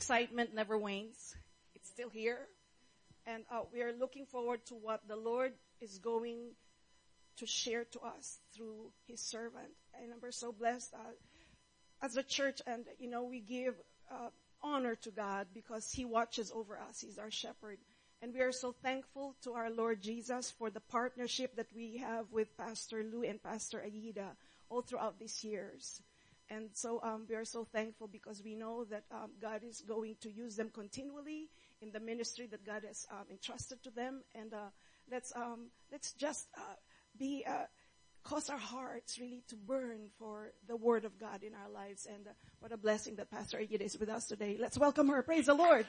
excitement never wanes. It's still here. And we are looking forward to what the Lord is going to share to us through His servant. And we're so blessed as a church. And, we give honor to God because He watches over us. He's our shepherd. And we are so thankful to our Lord Jesus for the partnership that we have with Pastor Lou and Pastor Aida all throughout these years. And so we are so thankful because we know that God is going to use them continually in the ministry that God has entrusted to them. And let's just cause our hearts really to burn for the Word of God in our lives. And what a blessing that Pastor Aida is with us today. Let's welcome her. Praise the Lord.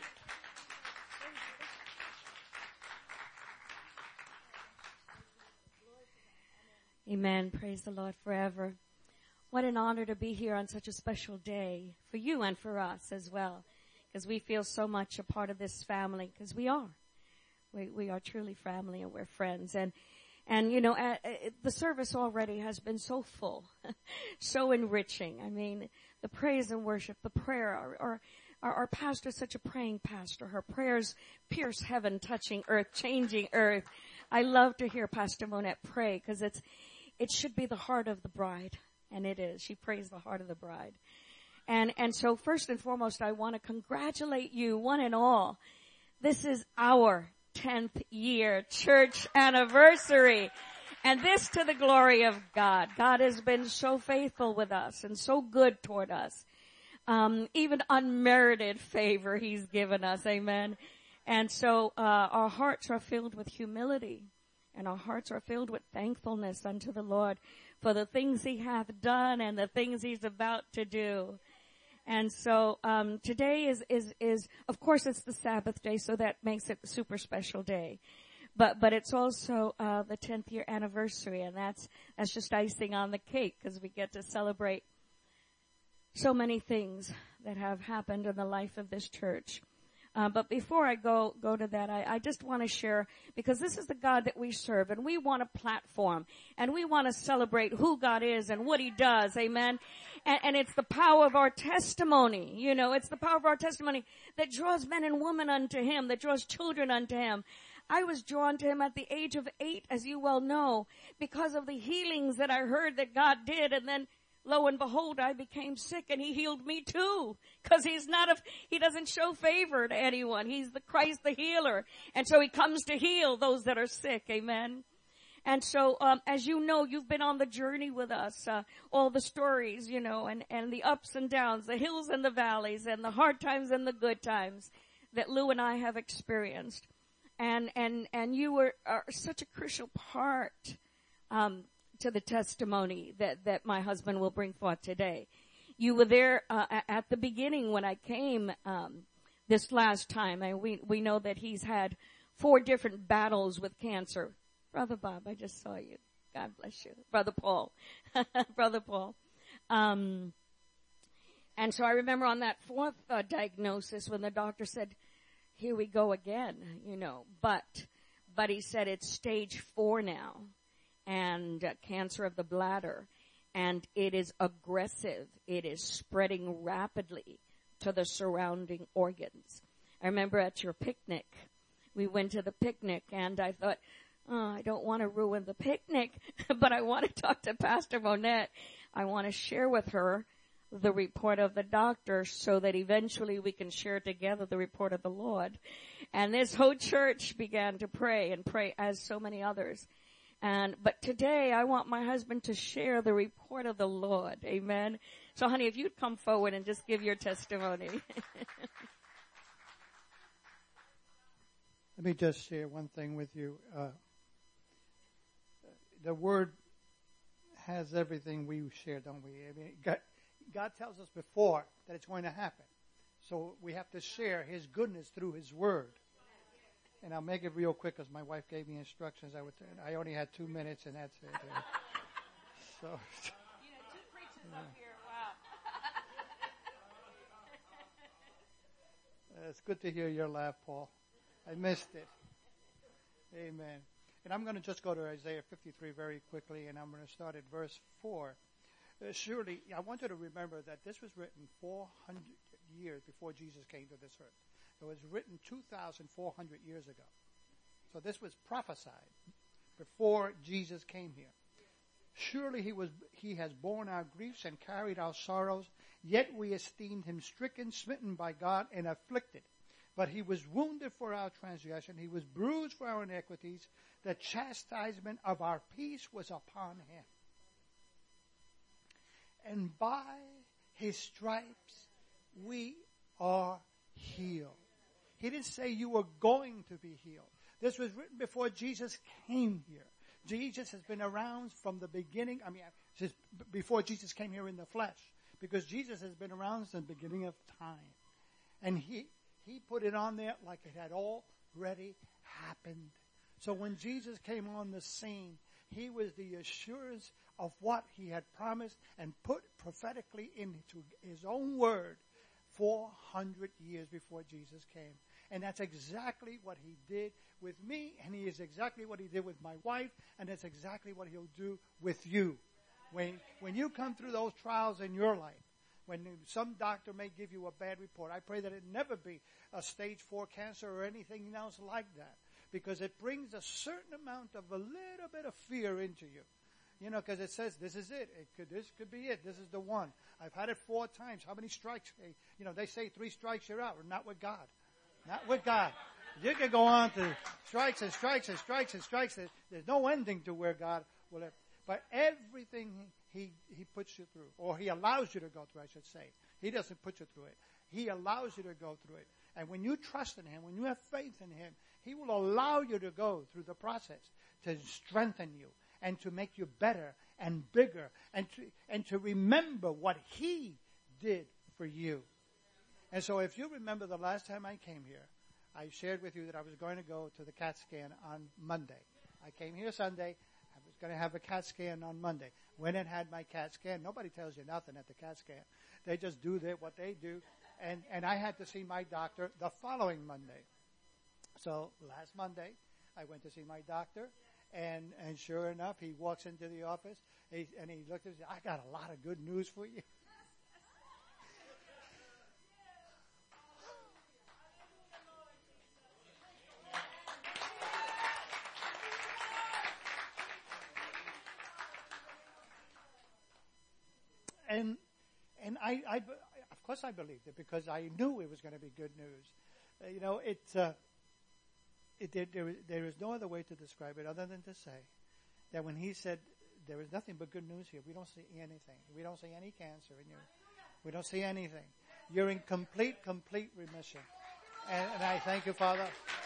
Amen. Praise the Lord forever. What an honor to be here on such a special day for you and for us as well, because we feel so much a part of this family, because we are. We are truly family and we're friends. And the service already has been so full, so enriching. I mean, the praise and worship, the prayer, our pastor is such a praying pastor. Her prayers pierce heaven, touching earth, changing earth. I love to hear Pastor Monette pray because it should be the heart of the bride. And it is. She prays the heart of the bride. And so first and foremost, I want to congratulate you, one and all. This is our 10th year church anniversary. And this to the glory of God. God has been so faithful with us and so good toward us. Even unmerited favor He's given us. Amen. And so, our hearts are filled with humility and our hearts are filled with thankfulness unto the Lord for the things He hath done and the things He's about to do. And so, today is, of course, it's the Sabbath day, so that makes it a super special day. But it's also, the 10th year anniversary, and that's just icing on the cake, because we get to celebrate so many things that have happened in the life of this church. But before I go to that, I just want to share, because this is the God that we serve, and we want a platform, and we want to celebrate who God is and what He does, amen? And it's the power of our testimony, it's the power of our testimony that draws men and women unto Him, that draws children unto Him. I was drawn to Him at the age of 8, as you well know, because of the healings that I heard that God did, and then lo and behold, I became sick and He healed me too. Cause He doesn't show favor to anyone. He's the Christ, the healer. And so He comes to heal those that are sick. Amen. And so, as you know, you've been on the journey with us, all the stories, and the ups and downs, the hills and the valleys, and the hard times and the good times that Lou and I have experienced. And you are such a crucial part, to the testimony that my husband will bring forth today. You were there at the beginning when I came this last time, and we know that he's had 4 different battles with cancer. Brother Bob, I just saw you. God bless you. Brother Paul. Brother Paul. And so I remember on that 4th diagnosis when the doctor said, here we go again, but he said it's stage 4 now. And cancer of the bladder, and it is aggressive. It is spreading rapidly to the surrounding organs. I remember at your picnic, we went to the picnic, and I thought, I don't want to ruin the picnic, but I want to talk to Pastor Monette. I want to share with her the report of the doctor so that eventually we can share together the report of the Lord. And this whole church began to pray as so many others. But today I want my husband to share the report of the Lord. Amen. So honey, if you'd come forward and just give your testimony. Let me just share one thing with you. The Word has everything we share, don't we? I mean, God tells us before that it's going to happen. So we have to share His goodness through His Word. And I'll make it real quick because my wife gave me instructions. I only had 2 minutes, and that's it. So, 2 preachers up here. Wow. It's good to hear your laugh, Paul. I missed it. Amen. And I'm going to just go to Isaiah 53 very quickly, and I'm going to start at verse 4. Surely, I want you to remember that this was written years before Jesus came to this earth. It was written 2,400 years ago. So this was prophesied before Jesus came here. Surely he has borne our griefs and carried our sorrows, yet we esteemed him stricken, smitten by God, and afflicted. But he was wounded for our transgression, he was bruised for our iniquities. The chastisement of our peace was upon him. And by his stripes we are healed. He didn't say you were going to be healed. This was written before Jesus came here. Jesus has been around from the beginning. Since before Jesus came here in the flesh. Because Jesus has been around since the beginning of time. And he put it on there like it had already happened. So when Jesus came on the scene, he was the assurance of what he had promised and put prophetically into his own word 400 years before Jesus came. And that's exactly what he did with me, and he is exactly what he did with my wife, and that's exactly what he'll do with you. When you come through those trials in your life, when some doctor may give you a bad report, I pray that it never be a stage 4 cancer or anything else like that, because it brings a certain amount of a little bit of fear into you. You know, because it says, this is it. This could be it. This is the one. I've had it 4 times. How many strikes? You know, they say 3 strikes, you're out. Not with God. Not with God. You can go on to strikes and strikes and strikes and strikes. There's no ending to where God will have. But everything he puts you through, or he allows you to go through, I should say. He doesn't put you through it. He allows you to go through it. And when you trust in him, when you have faith in him, he will allow you to go through the process to strengthen you and to make you better and bigger and to remember what he did for you. And so if you remember the last time I came here, I shared with you that I was going to go to the CAT scan on Monday. I came here Sunday. I was going to have a CAT scan on Monday. Went and had my CAT scan. Nobody tells you nothing at the CAT scan. They just do what they do. And I had to see my doctor the following Monday. So last Monday, I went to see my doctor. And sure enough, he walks into the office and he looked at me. I got a lot of good news for you. And I of course I believed it because I knew it was going to be good news. You know, there is no other way to describe it other than to say that when he said there is nothing but good news here, we don't see anything. We don't see any cancer in you. We don't see anything. You're in complete remission. And I thank you, Father.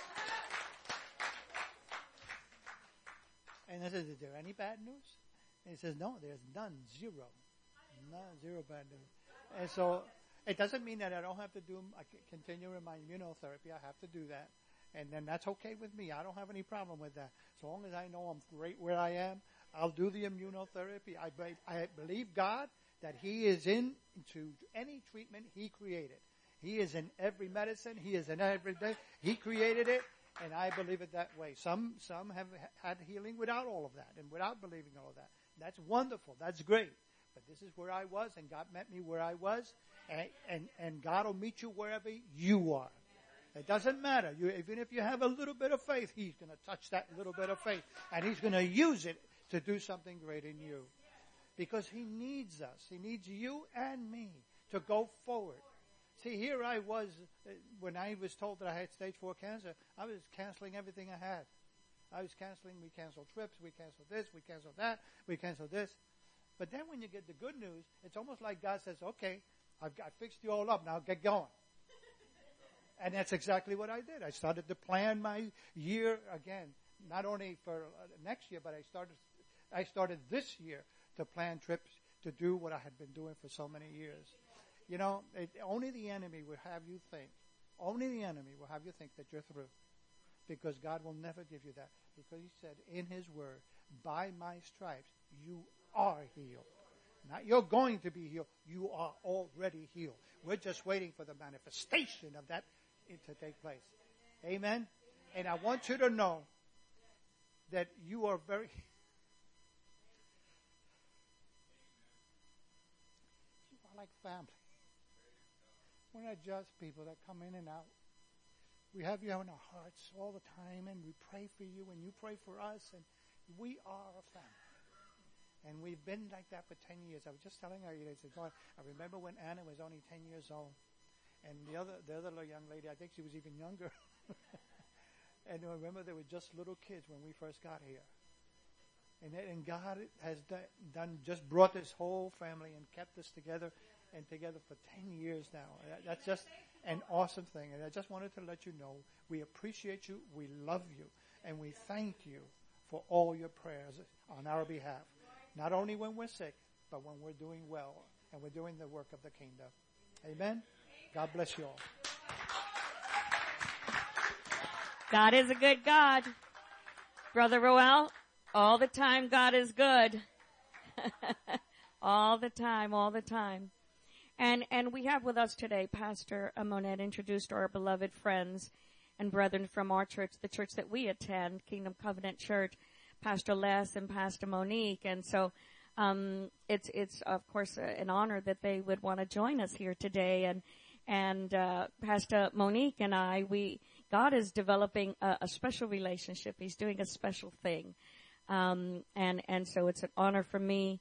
And I said, is there any bad news? And he says, no, there's none, zero. Zero bad news. And so it doesn't mean that I don't have to continue in my immunotherapy. I have to do that. And then that's okay with me. I don't have any problem with that. So long as I know I'm great where I am, I'll do the immunotherapy. I believe God that he is into any treatment he created. He is in every medicine. He is in every day. He created it, and I believe it that way. Some have had healing without all of that and without believing all of that. That's wonderful. That's great. But this is where I was, and God met me where I was, and God will meet you wherever you are. It doesn't matter. Even if you have a little bit of faith, he's going to touch that little bit of faith, and he's going to use it to do something great in you. Because he needs us. He needs you and me to go forward. See, here I was, when I was told that I had stage 4 cancer, I was canceling everything I had. We canceled trips, we canceled this, we canceled that, we canceled this. But then when you get the good news, it's almost like God says, okay, I fixed you all up, now get going. And that's exactly what I did. I started to plan my year again, not only for next year, but I started this year to plan trips to do what I had been doing for so many years. You know, only the enemy will have you think that you're through. Because God will never give you that. Because he said in his word, by my stripes, you are healed. Not you're going to be healed. You are already healed. We're just waiting for the manifestation of that to take place. Amen? And I want you to know that you are very... You are like family. want to adjust people that come in and out. We have you in our hearts all the time, and we pray for you, and you pray for us, and we are a family. And we've been like that for 10 years. I was just telling her, I remember when Anna was only 10 years old, and the other little young lady, I think she was even younger. And I remember they were just little kids when we first got here. And God has just brought this whole family and kept us together for 10 years now. That's just an awesome thing. And I just wanted to let you know we appreciate you, we love you, and we thank you for all your prayers on our behalf. Not only when we're sick, but when we're doing well and we're doing the work of the kingdom. Amen? God bless you all. God is a good God. Brother Roel, all the time God is good. All the time. And we have with us today, Pastor Monette introduced our beloved friends and brethren from our church, the church that we attend, Kingdom Covenant Church, Pastor Les and Pastor Monique. And so, it's of course an honor that they would want to join us here today. And Pastor Monique and I, God is developing a special relationship. He's doing a special thing. And so it's an honor for me,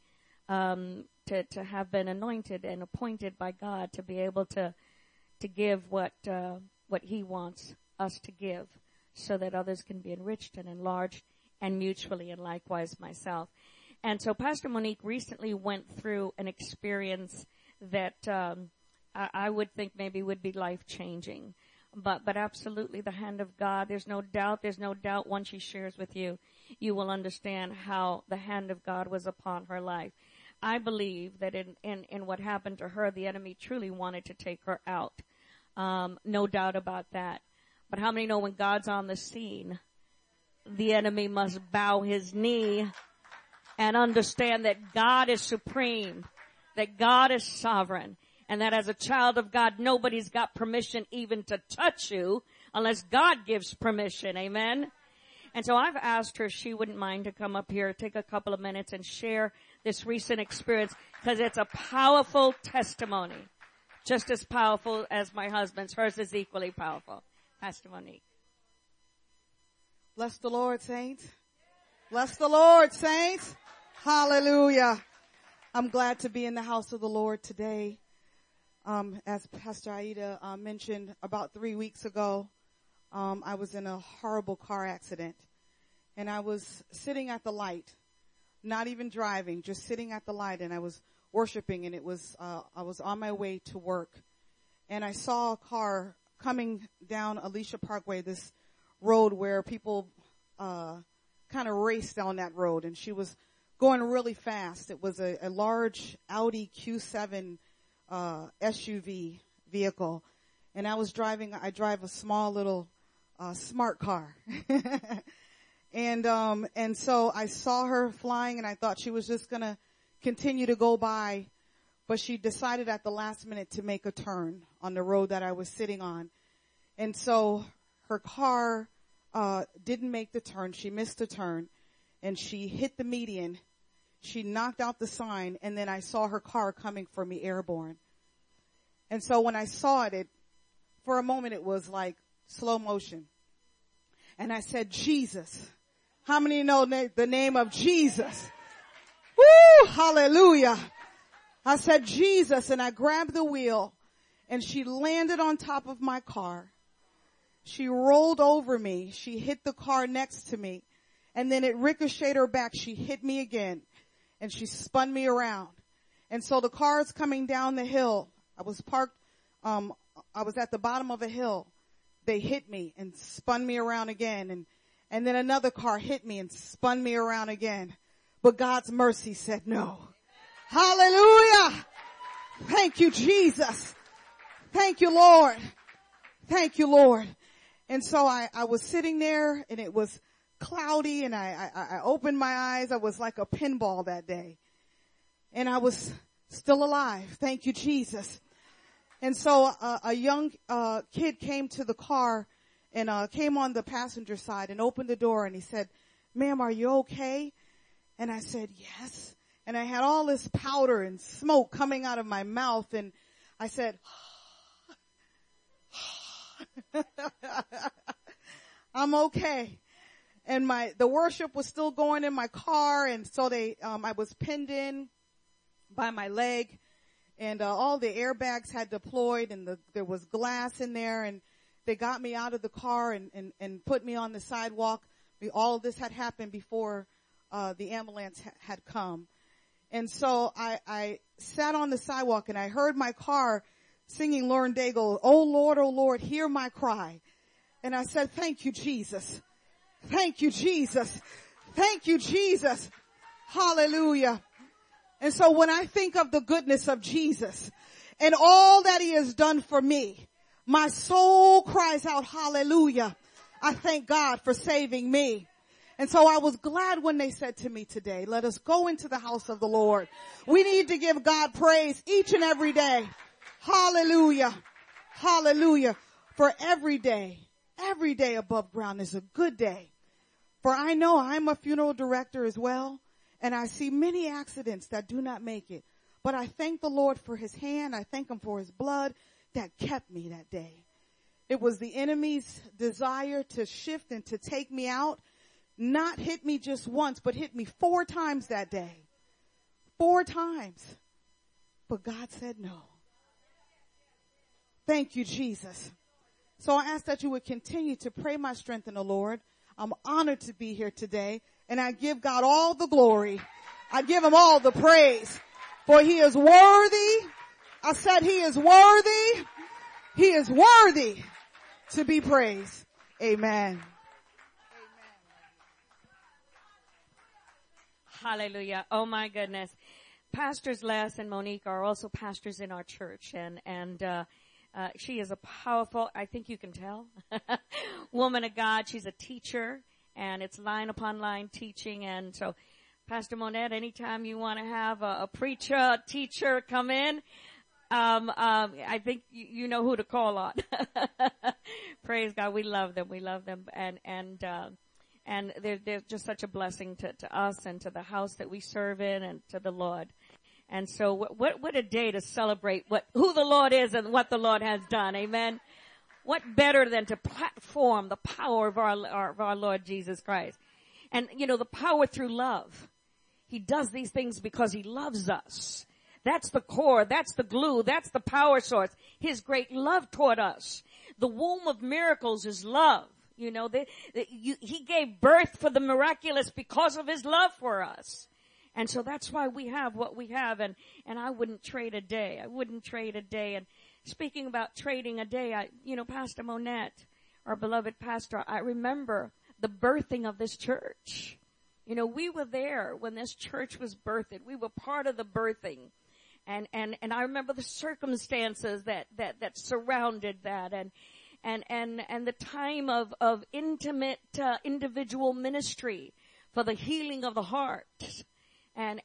to have been anointed and appointed by God to be able to give what He wants us to give so that others can be enriched and enlarged and mutually, and likewise myself. And so Pastor Monique recently went through an experience that, I would think maybe would be life-changing. But absolutely the hand of God, there's no doubt once she shares with you, you will understand how the hand of God was upon her life. I believe that in what happened to her, the enemy truly wanted to take her out. No doubt about that. But how many know when God's on the scene, the enemy must bow his knee and understand that God is supreme, that God is sovereign, and that as a child of God, nobody's got permission even to touch you unless God gives permission. Amen? And so I've asked her if she wouldn't mind to come up here, take a couple of minutes and share this recent experience, because it's a powerful testimony. Just as powerful as my husband's. Hers is equally powerful. Pastor Monique. Bless the Lord, saints. Bless the Lord, saints. Hallelujah. I'm glad to be in the house of the Lord today. As Pastor Aida mentioned, about 3 weeks ago, I was in a horrible car accident. And I was sitting at the light, not even driving, just sitting at the light, and I was worshiping, and I was on my way to work. And I saw a car coming down Alicia Parkway, this road where people kind of race down that road, and she was going really fast. It was a large Audi Q7 SUV vehicle, and I drive a small little smart car. And so I saw her flying, and I thought she was just gonna continue to go by, but she decided at the last minute to make a turn on the road that I was sitting on. And so her car didn't make the turn. She missed the turn, and she hit the median. She knocked out the sign, and then I saw her car coming for me airborne. And so when I saw it, for a moment it was like slow motion. And I said, Jesus. How many know the name of Jesus? Woo! Hallelujah. I said, Jesus, and I grabbed the wheel, and she landed on top of my car. She rolled over me. She hit the car next to me, and then it ricocheted her back. She hit me again, and she spun me around. And so the car is coming down the hill. I was parked, I was at the bottom of a hill. They hit me and spun me around again, and then another car hit me and spun me around again. But God's mercy said no. Hallelujah! Thank you, Jesus. Thank you, Lord. Thank you, Lord. And so I was sitting there, and it was cloudy, and I opened my eyes. I was like a pinball that day. And I was still alive. Thank you, Jesus. And so a young kid came to the car and came on the passenger side and opened the door, and he said, "Ma'am, are you okay?" And I said, "Yes." And I had all this powder and smoke coming out of my mouth, and I said, I'm okay. And the worship was still going in my car. And so I was pinned in by my leg, and all the airbags had deployed, and there was glass in there, and they got me out of the car and put me on the sidewalk. All of this had happened before the ambulance had come. And so I sat on the sidewalk, and I heard my car singing Lauren Daigle, oh Lord, hear my cry. And I said, thank you, Jesus. Thank you, Jesus. Thank you, Jesus. Hallelujah. And so when I think of the goodness of Jesus and all that he has done for me, my soul cries out, hallelujah. I thank God for saving me. And so I was glad when they said to me today, let us go into the house of the Lord. We need to give God praise each and every day. Hallelujah. Hallelujah. For every day above ground is a good day. For I know I'm a funeral director as well, and I see many accidents that do not make it. But I thank the Lord for his hand. I thank him for his blood that kept me that day. It was the enemy's desire to shift and to take me out, not hit me just once, but hit me 4 times that day. 4 times. But God said no. Thank you, Jesus. So I ask that you would continue to pray my strength in the Lord. I'm honored to be here today, and I give God all the glory. I give him all the praise, for he is worthy. I said he is worthy. He is worthy to be praised. Amen. Hallelujah. Oh my goodness. Pastors Les and Monique are also pastors in our church, and she is a powerful, I think you can tell, woman of God. She's a teacher, and it's line upon line teaching. And so, Pastor Monette, anytime you want to have a preacher, a teacher come in, I think you know who to call on. Praise God. We love them. We love them. And they're just such a blessing to us and to the house that we serve in and to the Lord. And so what a day to celebrate who the Lord is and what the Lord has done. Amen. What better than to platform the power of our Lord Jesus Christ. And the power through love. He does these things because he loves us. That's the core. That's the glue. That's the power source. His great love toward us. The womb of miracles is love. He gave birth for the miraculous because of his love for us. And so that's why we have what we have. And I wouldn't trade a day. I wouldn't trade a day. And speaking about trading a day, Pastor Monette, our beloved pastor, I remember the birthing of this church. We were there when this church was birthed. We were part of the birthing. And I remember the circumstances that surrounded that and the time of intimate, individual ministry for the healing of the heart. And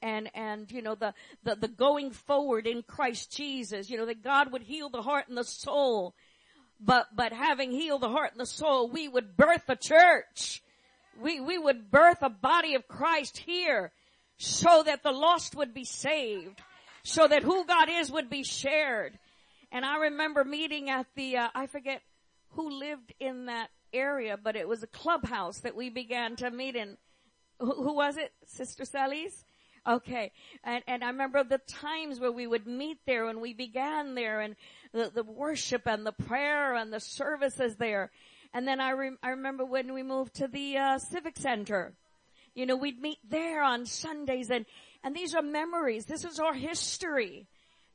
the going forward in Christ Jesus, that God would heal the heart and the soul. But having healed the heart and the soul, we would birth a church. We would birth a body of Christ here so that the lost would be saved, so that who God is would be shared. And I remember meeting at I forget who lived in that area, but it was a clubhouse that we began to meet in. Who was it? Sister Sally's? Okay. And I remember the times where we would meet there and we began there and the worship and the prayer and the services there. And then I remember when we moved to the Civic Center. We'd meet there on Sundays and these are memories. This is our history.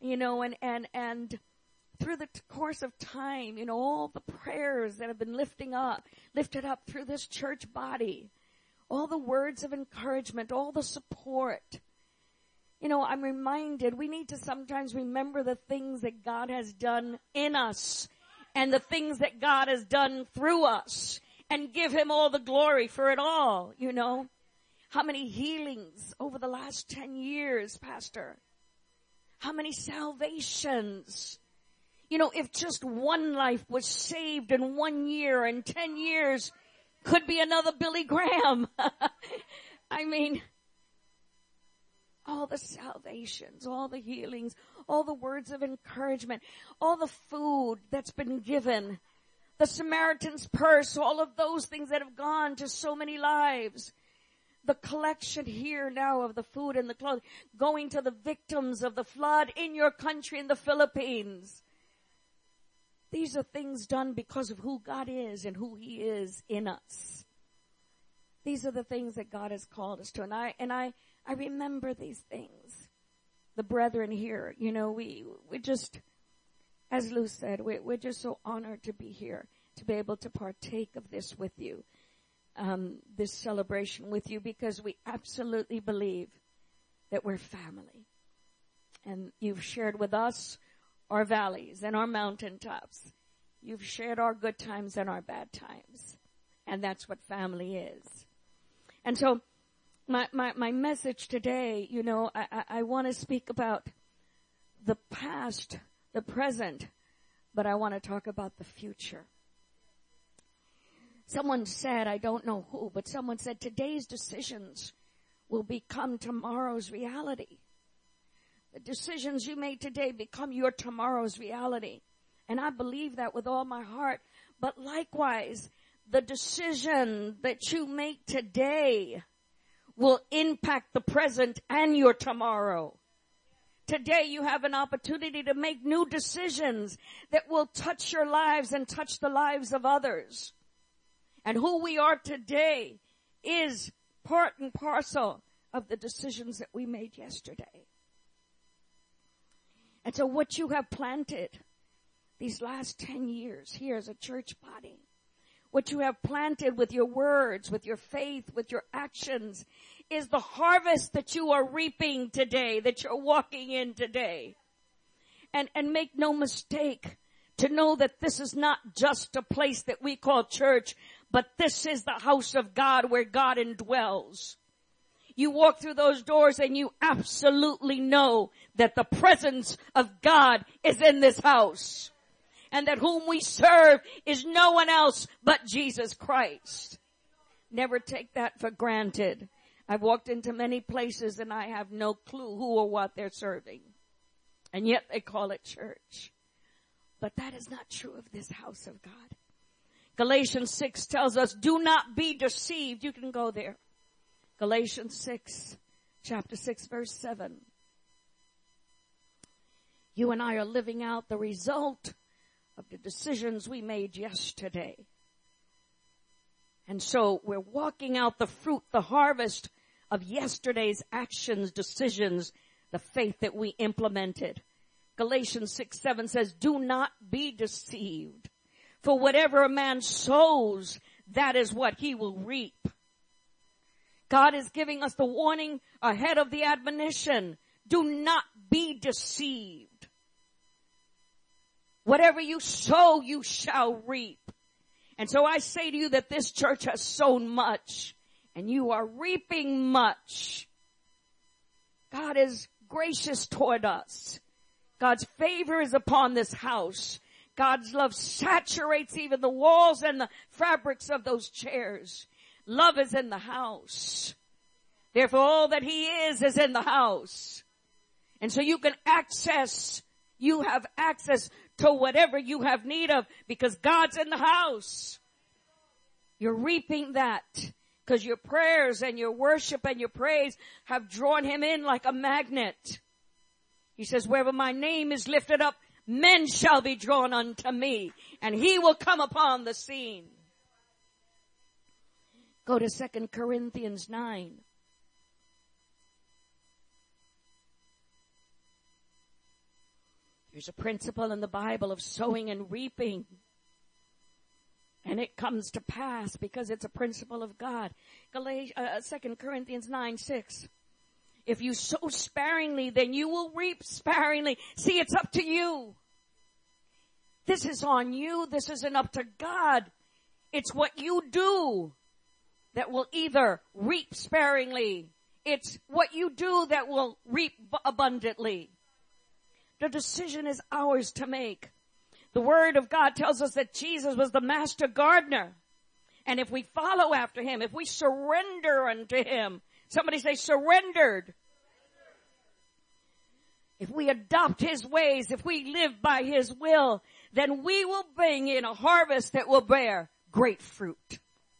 And through the course of time, all the prayers that have been lifted up through this church body, all the words of encouragement, all the support. I'm reminded we need to sometimes remember the things that God has done in us and the things that God has done through us and give him all the glory for it all, How many healings over the last 10 years, Pastor? How many salvations? If just one life was saved in 1 year and 10 years could be another Billy Graham. I mean, all the salvations, all the healings, all the words of encouragement, all the food that's been given, the Samaritan's Purse, all of those things that have gone to so many lives. The collection here now of the food and the clothing, going to the victims of the flood in your country, in the Philippines. These are things done because of who God is and who He is in us. These are the things that God has called us to. And I remember these things. The brethren here, you know, we just, as Lou said, we're just so honored to be here, to be able to partake of this with you, this celebration with you, because we absolutely believe that we're family. And you've shared with us our valleys and our mountaintops. You've shared our good times and our bad times. And that's what family is. And so my message today, you know, I want to speak about the past, the present, but I want to talk about the future. Someone said, I don't know who, but someone said today's decisions will become tomorrow's reality. The decisions you made today become your tomorrow's reality. And I believe that with all my heart. But likewise, the decision that you make today will impact the present and your tomorrow. Today you have an opportunity to make new decisions that will touch your lives and touch the lives of others. And who we are today is part and parcel of the decisions that we made yesterday. And so what you have planted these last 10 years here as a church body, what you have planted with your words, with your faith, with your actions, is the harvest that you are reaping today, that you're walking in today. And make no mistake to know that this is not just a place that we call church, but this is the house of God where God indwells. You walk through those doors and you absolutely know that the presence of God is in this house. And that whom we serve is no one else but Jesus Christ. Never take that for granted. I've walked into many places and I have no clue who or what they're serving. And yet they call it church. But that is not true of this house of God. Galatians 6 tells us, do not be deceived. You can go there. Galatians 6, chapter 6, verse 7. You and I are living out the result of the decisions we made yesterday. And so we're walking out the fruit, the harvest of yesterday's actions, decisions, the faith that we implemented. Galatians 6:7 says, do not be deceived. For whatever a man sows, that is what he will reap. God is giving us the warning ahead of the admonition. Do not be deceived. Whatever you sow, you shall reap. And so I say to you that this church has sown much and you are reaping much. God is gracious toward us. God's favor is upon this house. God's love saturates even the walls and the fabrics of those chairs. Love is in the house. Therefore, all that He is in the house. And so you have access to whatever you have need of because God's in the house. You're reaping that because your prayers and your worship and your praise have drawn Him in like a magnet. He says, wherever my name is lifted up, men shall be drawn unto me, and He will come upon the scene. Go to 2 Corinthians 9. There's a principle in the Bible of sowing and reaping. And it comes to pass because it's a principle of God. 2 Corinthians 9:6. If you sow sparingly, then you will reap sparingly. See, it's up to you. This is on you. This isn't up to God. It's what you do that will either reap sparingly. It's what you do that will reap abundantly. The decision is ours to make. The Word of God tells us that Jesus was the master gardener. And if we follow after Him, if we surrender unto Him, somebody say surrendered. if we adopt his ways, if we live by his will, then we will bring in a harvest that will bear great fruit.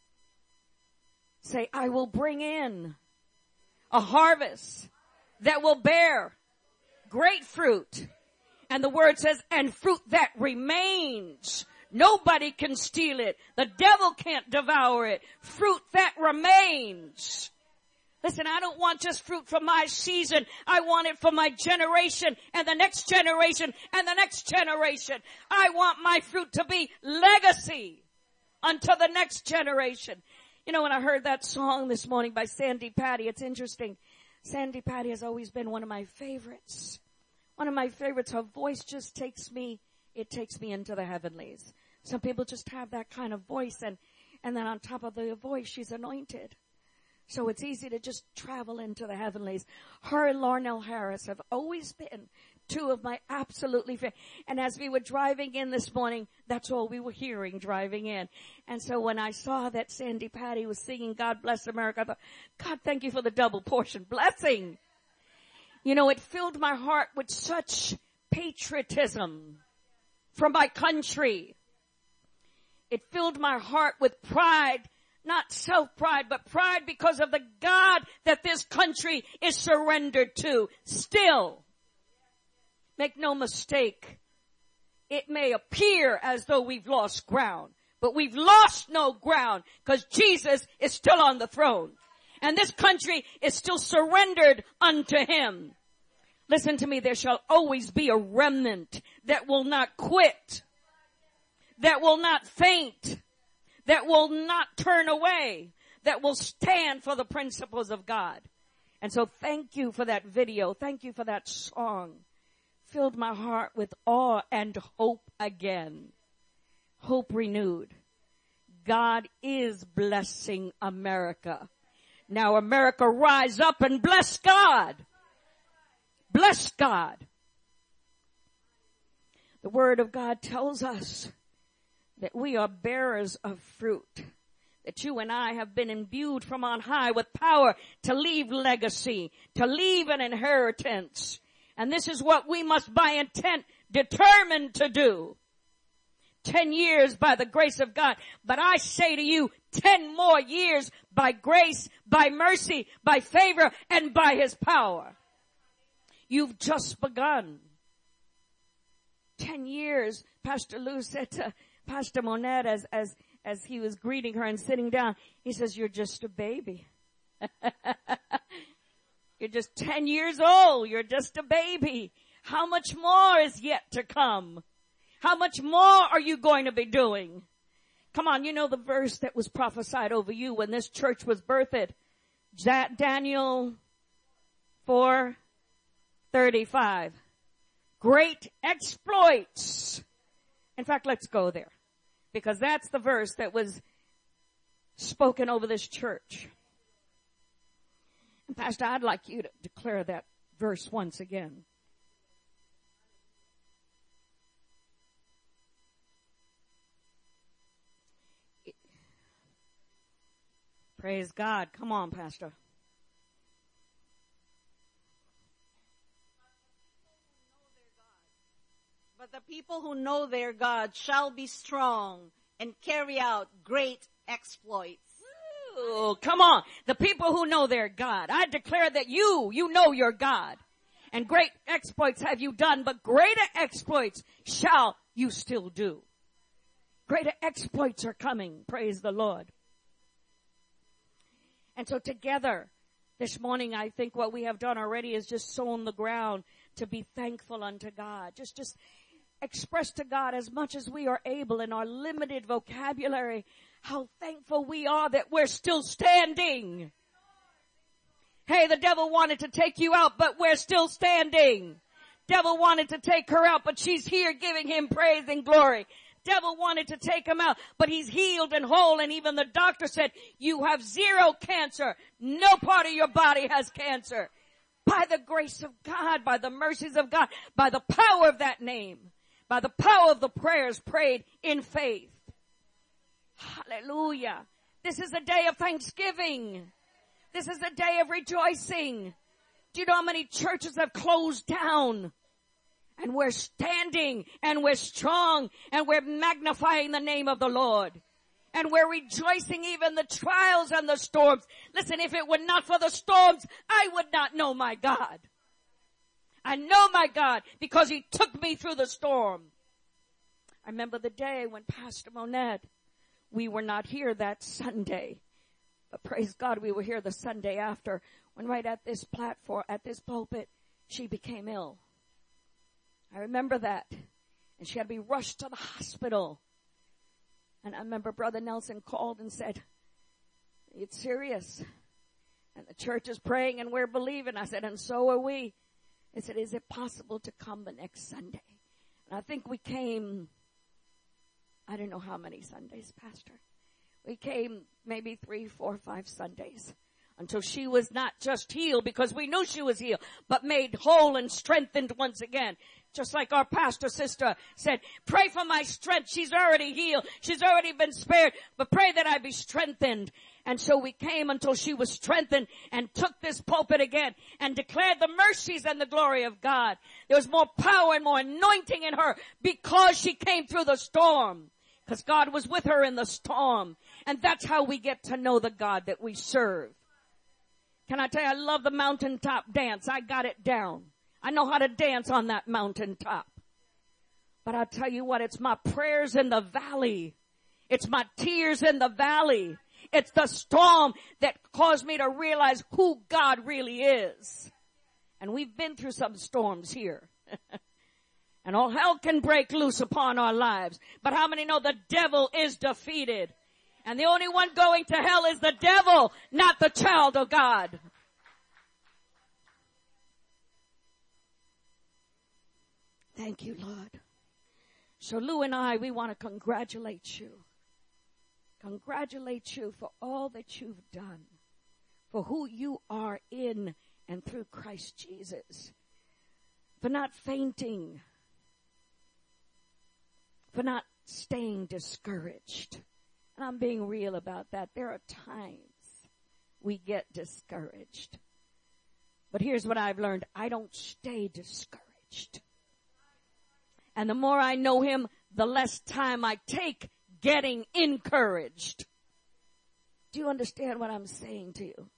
Say, I will bring in a harvest that will bear great fruit. And the word says, and fruit that remains. Nobody can steal it. The devil can't devour it. Fruit that remains. Listen, I don't want just fruit for my season. I want it for my generation and the next generation and the next generation. I want my fruit to be legacy unto the next generation. You know, when I heard that song this morning by Sandy Patty, it's interesting. Sandy Patty has always been one of my favorites. One of my favorites. Her voice just takes me into the heavenlies. Some people just have that kind of voice, and then on top of the voice, she's anointed. So it's easy to just travel into the heavenlies. Her and Larnell Harris have always been two of my absolutely favorite. And as we were driving in this morning, that's all we were hearing driving in. And so when I saw that Sandy Patty was singing God Bless America, I thought, God, thank you for the double portion blessing. You know, it filled my heart with such patriotism for my country. It filled my heart with pride. Not self-pride, but pride because of the God that this country is surrendered to. Still, make no mistake, it may appear as though we've lost ground, but we've lost no ground because Jesus is still on the throne. And this country is still surrendered unto him. Listen to me, there shall always be a remnant that will not quit, that will not faint, that will not turn away, that will stand for the principles of God. And so thank you for that video. Thank you for that song. Filled my heart with awe and hope again. Hope renewed. God is blessing America. Now America, rise up and bless God. Bless God. The word of God tells us that we are bearers of fruit, that you and I have been imbued from on high with power to leave legacy, to leave an inheritance. And this is what we must by intent determine to do. 10 years by the grace of God. But I say to you, 10 more years by grace, by mercy, by favor, and by his power. You've just begun. 10 years, Pastor Lou said to Pastor Monette as he was greeting her and sitting down, he says, you're just a baby. You're just 10 years old. You're just a baby. How much more is yet to come? How much more are you going to be doing? Come on, you know the verse that was prophesied over you when this church was birthed. Daniel 4:35. Great exploits. In fact, let's go there, because that's the verse that was spoken over this church. And Pastor, I'd like you to declare that verse once again. Praise God. Come on, Pastor. But the people who know their God shall be strong and carry out great exploits. Ooh, come on. The people who know their God. I declare that you know your God. And great exploits have you done, but greater exploits shall you still do. Greater exploits are coming. Praise the Lord. And so together this morning, I think what we have done already is just sown the ground to be thankful unto God. Just express to God as much as we are able in our limited vocabulary how thankful we are that we're still standing. Hey, the devil wanted to take you out, but we're still standing. Devil wanted to take her out, but she's here giving him praise and glory. Devil wanted to take him out, but he's healed and whole. And even the doctor said, you have 0 cancer. No part of your body has cancer. By the grace of God, by the mercies of God, by the power of that name, by the power of the prayers prayed in faith. Hallelujah. This is a day of thanksgiving. This is a day of rejoicing. Do you know how many churches have closed down? And we're standing and we're strong and we're magnifying the name of the Lord. And we're rejoicing even the trials and the storms. Listen, if it were not for the storms, I would not know my God. I know my God because he took me through the storm. I remember the day when Pastor Monette, we were not here that Sunday. But praise God, we were here the Sunday after, when right at this platform, at this pulpit, she became ill. I remember that. And she had to be rushed to the hospital. And I remember Brother Nelson called and said, it's serious. And the church is praying and we're believing. I said, and so are we. I said, is it possible to come the next Sunday? And I think we came, I don't know how many Sundays, Pastor. We came maybe 3, 4, 5 Sundays until she was not just healed because we knew she was healed, but made whole and strengthened once again. Just like our pastor sister said, pray for my strength. She's already healed. She's already been spared, but pray that I be strengthened. And so we came until she was strengthened and took this pulpit again and declared the mercies and the glory of God. There was more power and more anointing in her because she came through the storm. Because God was with her in the storm. And that's how we get to know the God that we serve. Can I tell you, I love the mountaintop dance. I got it down. I know how to dance on that mountaintop. But I'll tell you what, it's my prayers in the valley. It's my tears in the valley. It's the storm that caused me to realize who God really is. And we've been through some storms here. And all hell can break loose upon our lives. But how many know the devil is defeated? And the only one going to hell is the devil, not the child of God. Thank you, Lord. So Lou and I, we want to congratulate you. Congratulate you for all that you've done. For who you are in and through Christ Jesus. For not fainting. For not staying discouraged. And I'm being real about that. There are times we get discouraged. But here's what I've learned. I don't stay discouraged. And the more I know him, the less time I take getting encouraged. Do you understand what I'm saying to you?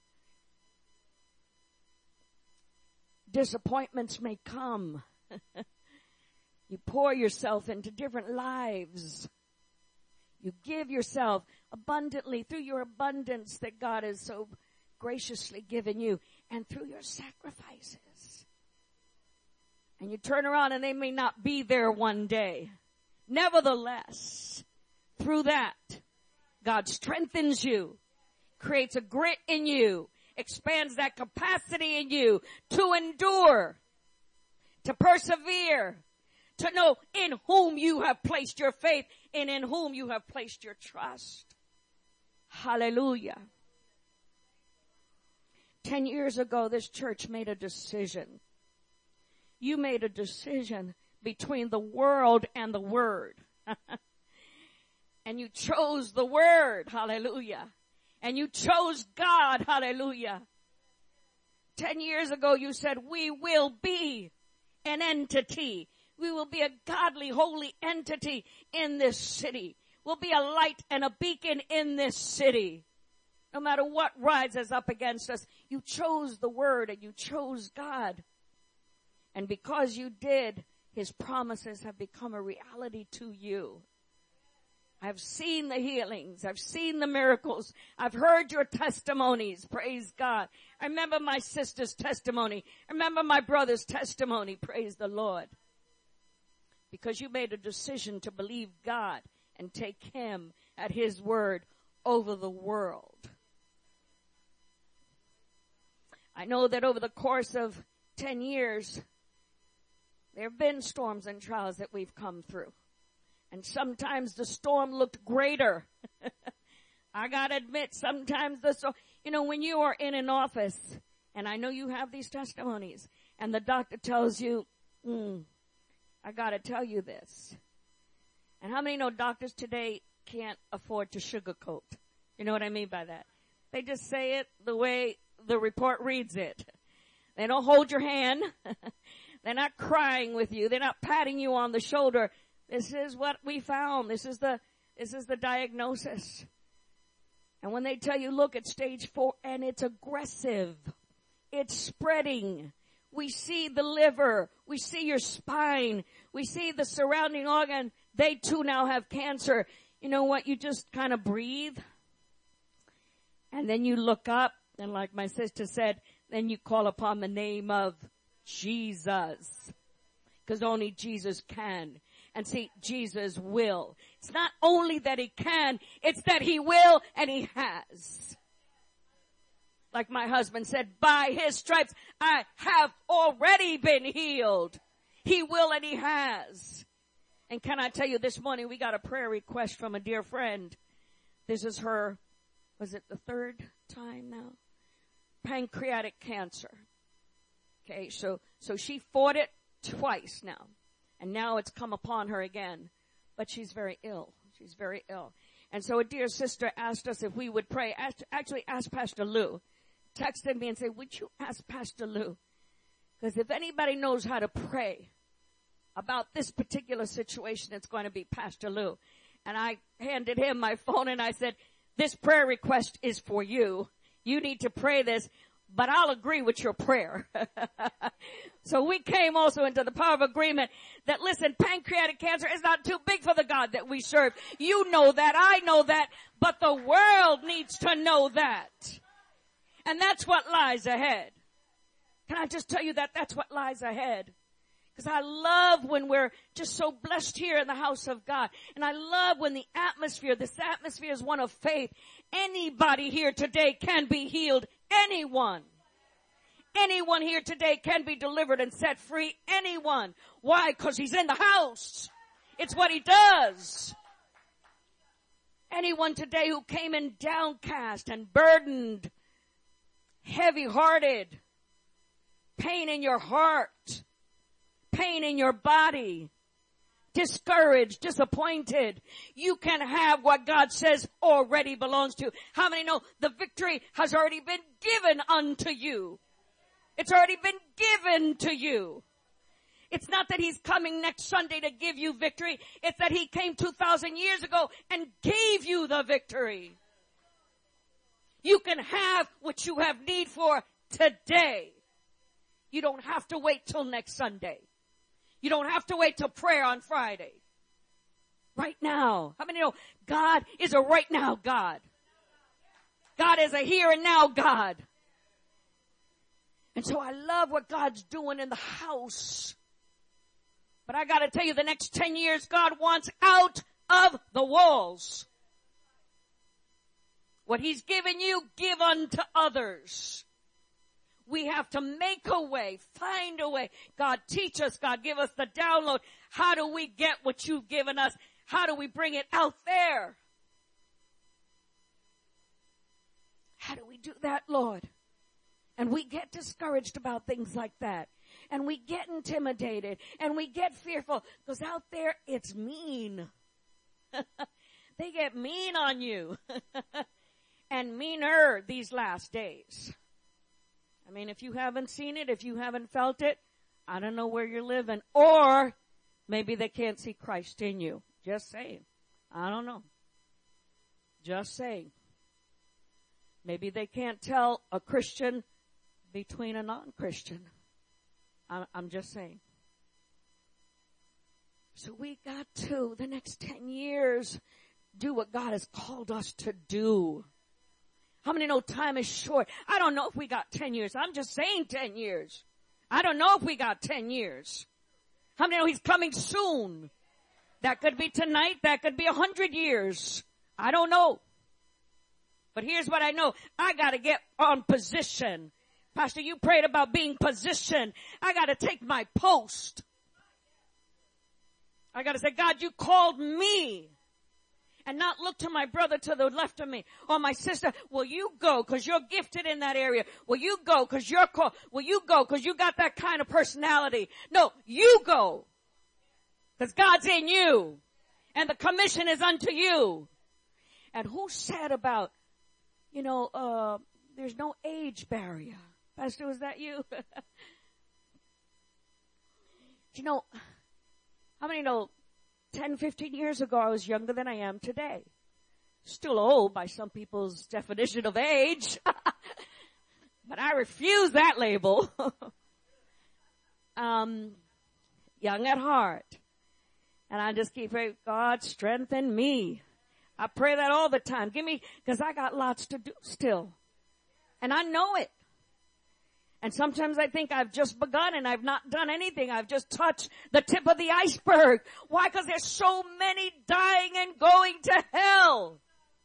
Disappointments may come. You pour yourself into different lives. You give yourself abundantly through your abundance that God has so graciously given you and through your sacrifices. And you turn around and they may not be there one day. Nevertheless, through that, God strengthens you, creates a grit in you, expands that capacity in you to endure, to persevere, to know in whom you have placed your faith and in whom you have placed your trust. Hallelujah. 10 years ago, this church made a decision. You made a decision between the world and the Word. And you chose the Word. Hallelujah. And you chose God. Hallelujah. 10 years ago, you said, we will be an entity. We will be a godly, holy entity in this city. We'll be a light and a beacon in this city. No matter what rises up against us, you chose the Word and you chose God. And because you did, His promises have become a reality to you. I've seen the healings. I've seen the miracles. I've heard your testimonies. Praise God. I remember my sister's testimony. I remember my brother's testimony. Praise the Lord. Because you made a decision to believe God and take Him at His word over the world. I know that over the course of 10 years, there have been storms and trials that we've come through. And sometimes the storm looked greater. I gotta admit, sometimes the storm, when you are in an office, and I know you have these testimonies, and the doctor tells you, I gotta tell you this. And how many know doctors today can't afford to sugarcoat? You know what I mean by that? They just say it the way the report reads it. They don't hold your hand. They're not crying with you. They're not patting you on the shoulder. This is what we found. This is the diagnosis. And when they tell you, look at stage 4, and it's aggressive. It's spreading. We see the liver. We see your spine. We see the surrounding organ. They too now have cancer. You know what? You just kind of breathe. And then you look up. And like my sister said, then you call upon the name of Jesus. Because only Jesus can. And see, Jesus will. It's not only that he can, it's that he will and he has. Like my husband said, by his stripes I have already been healed. He will and he has. And can I tell you, this morning we got a prayer request from a dear friend. This is her, was it the 3rd time now? Pancreatic cancer. Okay, so she fought it twice now. And now it's come upon her again. But she's very ill. She's very ill. And so a dear sister asked us if we would pray. Actually asked Pastor Lou. Texted me and said, would you ask Pastor Lou? Because if anybody knows how to pray about this particular situation, it's going to be Pastor Lou. And I handed him my phone and I said, this prayer request is for you. You need to pray this, but I'll agree with your prayer. So we came also into the power of agreement that, listen, pancreatic cancer is not too big for the God that we serve. You know that, I know that, but the world needs to know that. And that's what lies ahead. Can I just tell you that that's what lies ahead? Because I love when we're just so blessed here in the house of God. And I love when this atmosphere is one of faith. Anybody here today can be healed. Anyone. Anyone here today can be delivered and set free. Anyone. Why? Because he's in the house. It's what he does. Anyone today who came in downcast and burdened, heavy-hearted, pain in your heart, pain in your body, discouraged, disappointed, you can have what God says already belongs to you. How many know the victory has already been given unto you? It's already been given to you. It's not that he's coming next Sunday to give you victory. It's that he came 2,000 years ago and gave you the victory. You can have what you have need for today. You don't have to wait till next Sunday. You don't have to wait till prayer on Friday. Right now. How many know God is a right now God? God is a here and now God. And so I love what God's doing in the house. But I gotta tell you, the next 10 years God wants out of the walls. What he's given you, give unto others. We have to make a way, find a way. God, teach us. God, give us the download. How do we get what you've given us? How do we bring it out there? How do we do that, Lord? And we get discouraged about things like that. And we get intimidated. And we get fearful. Because out there, it's mean. They get mean on you. And meaner these last days. I mean, if you haven't seen it, if you haven't felt it, I don't know where you're living. Or maybe they can't see Christ in you. Just saying. I don't know. Just saying. Maybe they can't tell a Christian between a non-Christian. I'm just saying. So we got to, the next 10 years, do what God has called us to do. How many know time is short? I don't know if we got 10 years. I'm just saying 10 years. I don't know if we got 10 years. How many know he's coming soon? That could be tonight. That could be 100 years. I don't know. But here's what I know. I gotta get on position. Pastor, you prayed about being positioned. I gotta take my post. I gotta say, God, you called me. And not look to my brother to the left of me or my sister. Will you go because you're gifted in that area? Will you go because you're called? Will you go because you got that kind of personality? No, you go because God's in you and the commission is unto you. And who said about, there's no age barrier. Pastor, was that you? You know, how many know 10, 15 years ago I was younger than I am today? Still old by some people's definition of age. But I refuse that label. Young at heart. And I just keep praying, God, strengthen me. I pray that all the time. Give me, because I got lots to do still. And I know it. And sometimes I think I've just begun and I've not done anything. I've just touched the tip of the iceberg. Why? Because there's so many dying and going to hell.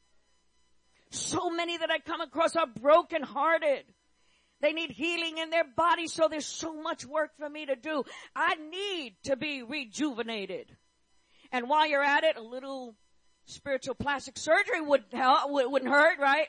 So many that I come across are brokenhearted. They need healing in their body, so there's so much work for me to do. I need to be rejuvenated. And while you're at it, a little spiritual plastic surgery wouldn't hurt, right?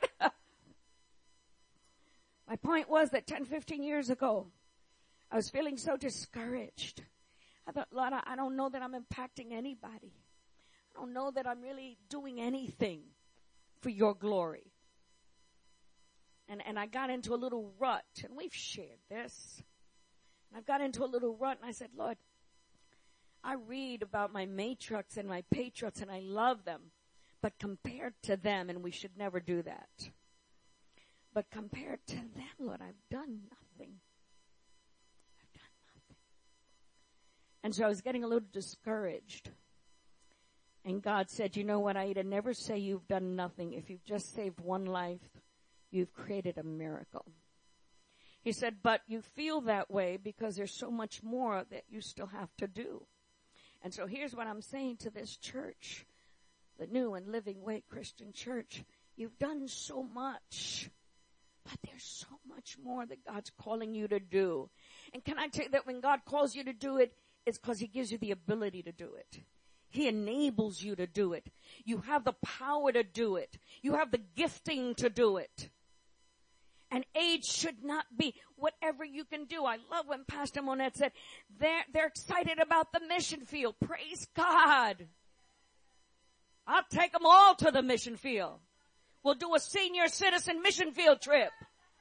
My point was that 10, 15 years ago, I was feeling so discouraged. I thought, Lord, I don't know that I'm impacting anybody. I don't know that I'm really doing anything for your glory. And I got into a little rut, and we've shared this. I got into a little rut, and I said, Lord, I read about my matriarchs and my patriarchs, and I love them. But compared to them, and we should never do that. But compared to them, Lord, I've done nothing. I've done nothing. And so I was getting a little discouraged. And God said, you know what, Aida, never say you've done nothing. If you've just saved one life, you've created a miracle. He said, but you feel that way because there's so much more that you still have to do. And so here's what I'm saying to this church, the New and Living Way Christian Church. You've done so much, but there's so much more that God's calling you to do. And can I tell you that when God calls you to do it, it's because he gives you the ability to do it. He enables you to do it. You have the power to do it. You have the gifting to do it. And age should not be whatever you can do. I love when Pastor Monette said they're excited about the mission field. Praise God. I'll take them all to the mission field. We'll do a senior citizen mission field trip.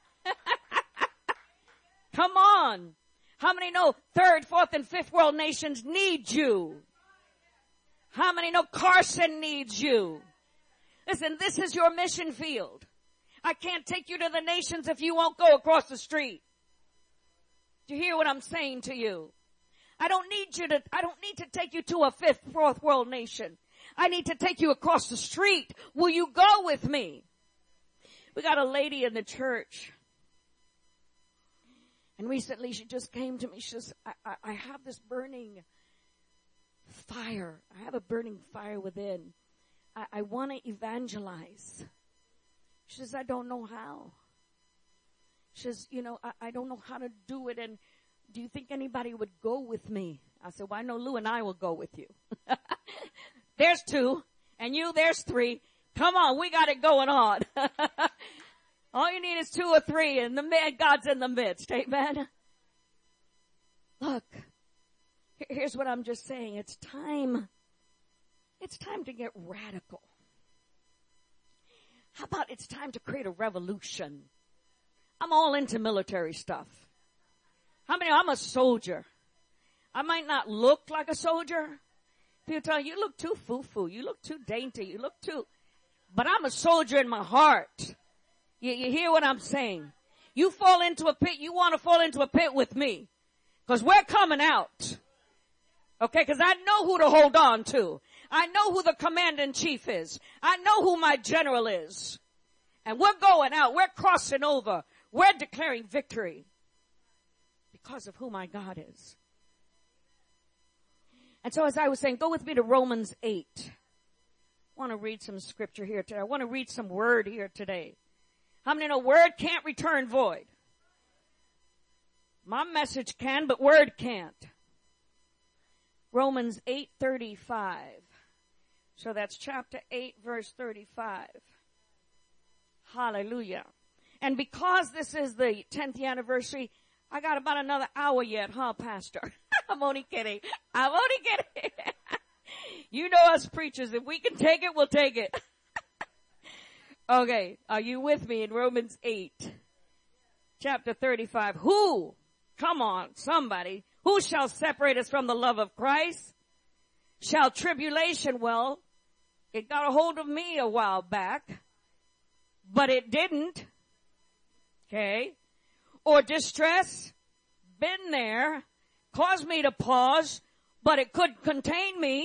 Come on. How many know third, fourth, and fifth world nations need you? How many know Carson needs you? Listen, this is your mission field. I can't take you to the nations if you won't go across the street. Do you hear what I'm saying to you? I don't need to take you to a fifth, fourth world nation. I need to take you across the street. Will you go with me? We got a lady in the church. And recently she just came to me. She says, I have this burning fire. I have a burning fire within. I want to evangelize. She says, I don't know how. She says, I don't know how to do it. And do you think anybody would go with me? I said, well, I know Lou and I will go with you. There's two. And you, there's three. Come on, we got it going on. All you need is two or three, and God's in the midst. Amen. Look, here's what I'm just saying. It's time to get radical. How about it's time to create a revolution? I'm all into military stuff. How many? I'm a soldier. I might not look like a soldier. People tell you look too foo-foo. You look too dainty. You look too, but I'm a soldier in my heart. You hear what I'm saying? You fall into a pit. You want to fall into a pit with me. Cause we're coming out. Okay. Cause I know who to hold on to. I know who the commander-in-chief is. I know who my general is. And we're going out. We're crossing over. We're declaring victory because of who my God is. And so as I was saying, go with me to Romans 8. I want to read some scripture here today. I want to read some word here today. How many know word can't return void? My message can, but word can't. Romans 8:35. So that's chapter 8, verse 35. Hallelujah. And because this is the 10th anniversary, I got about another hour yet, huh, Pastor? I'm only kidding. I'm only kidding. You know us preachers. If we can take it, we'll take it. Okay. Are you with me in Romans 8? chapter 35. Who? Come on, somebody. Who shall separate us from the love of Christ? Shall tribulation, well, it got a hold of me a while back, but it didn't. Okay. Or distress, been there, caused me to pause, but it couldn't contain me.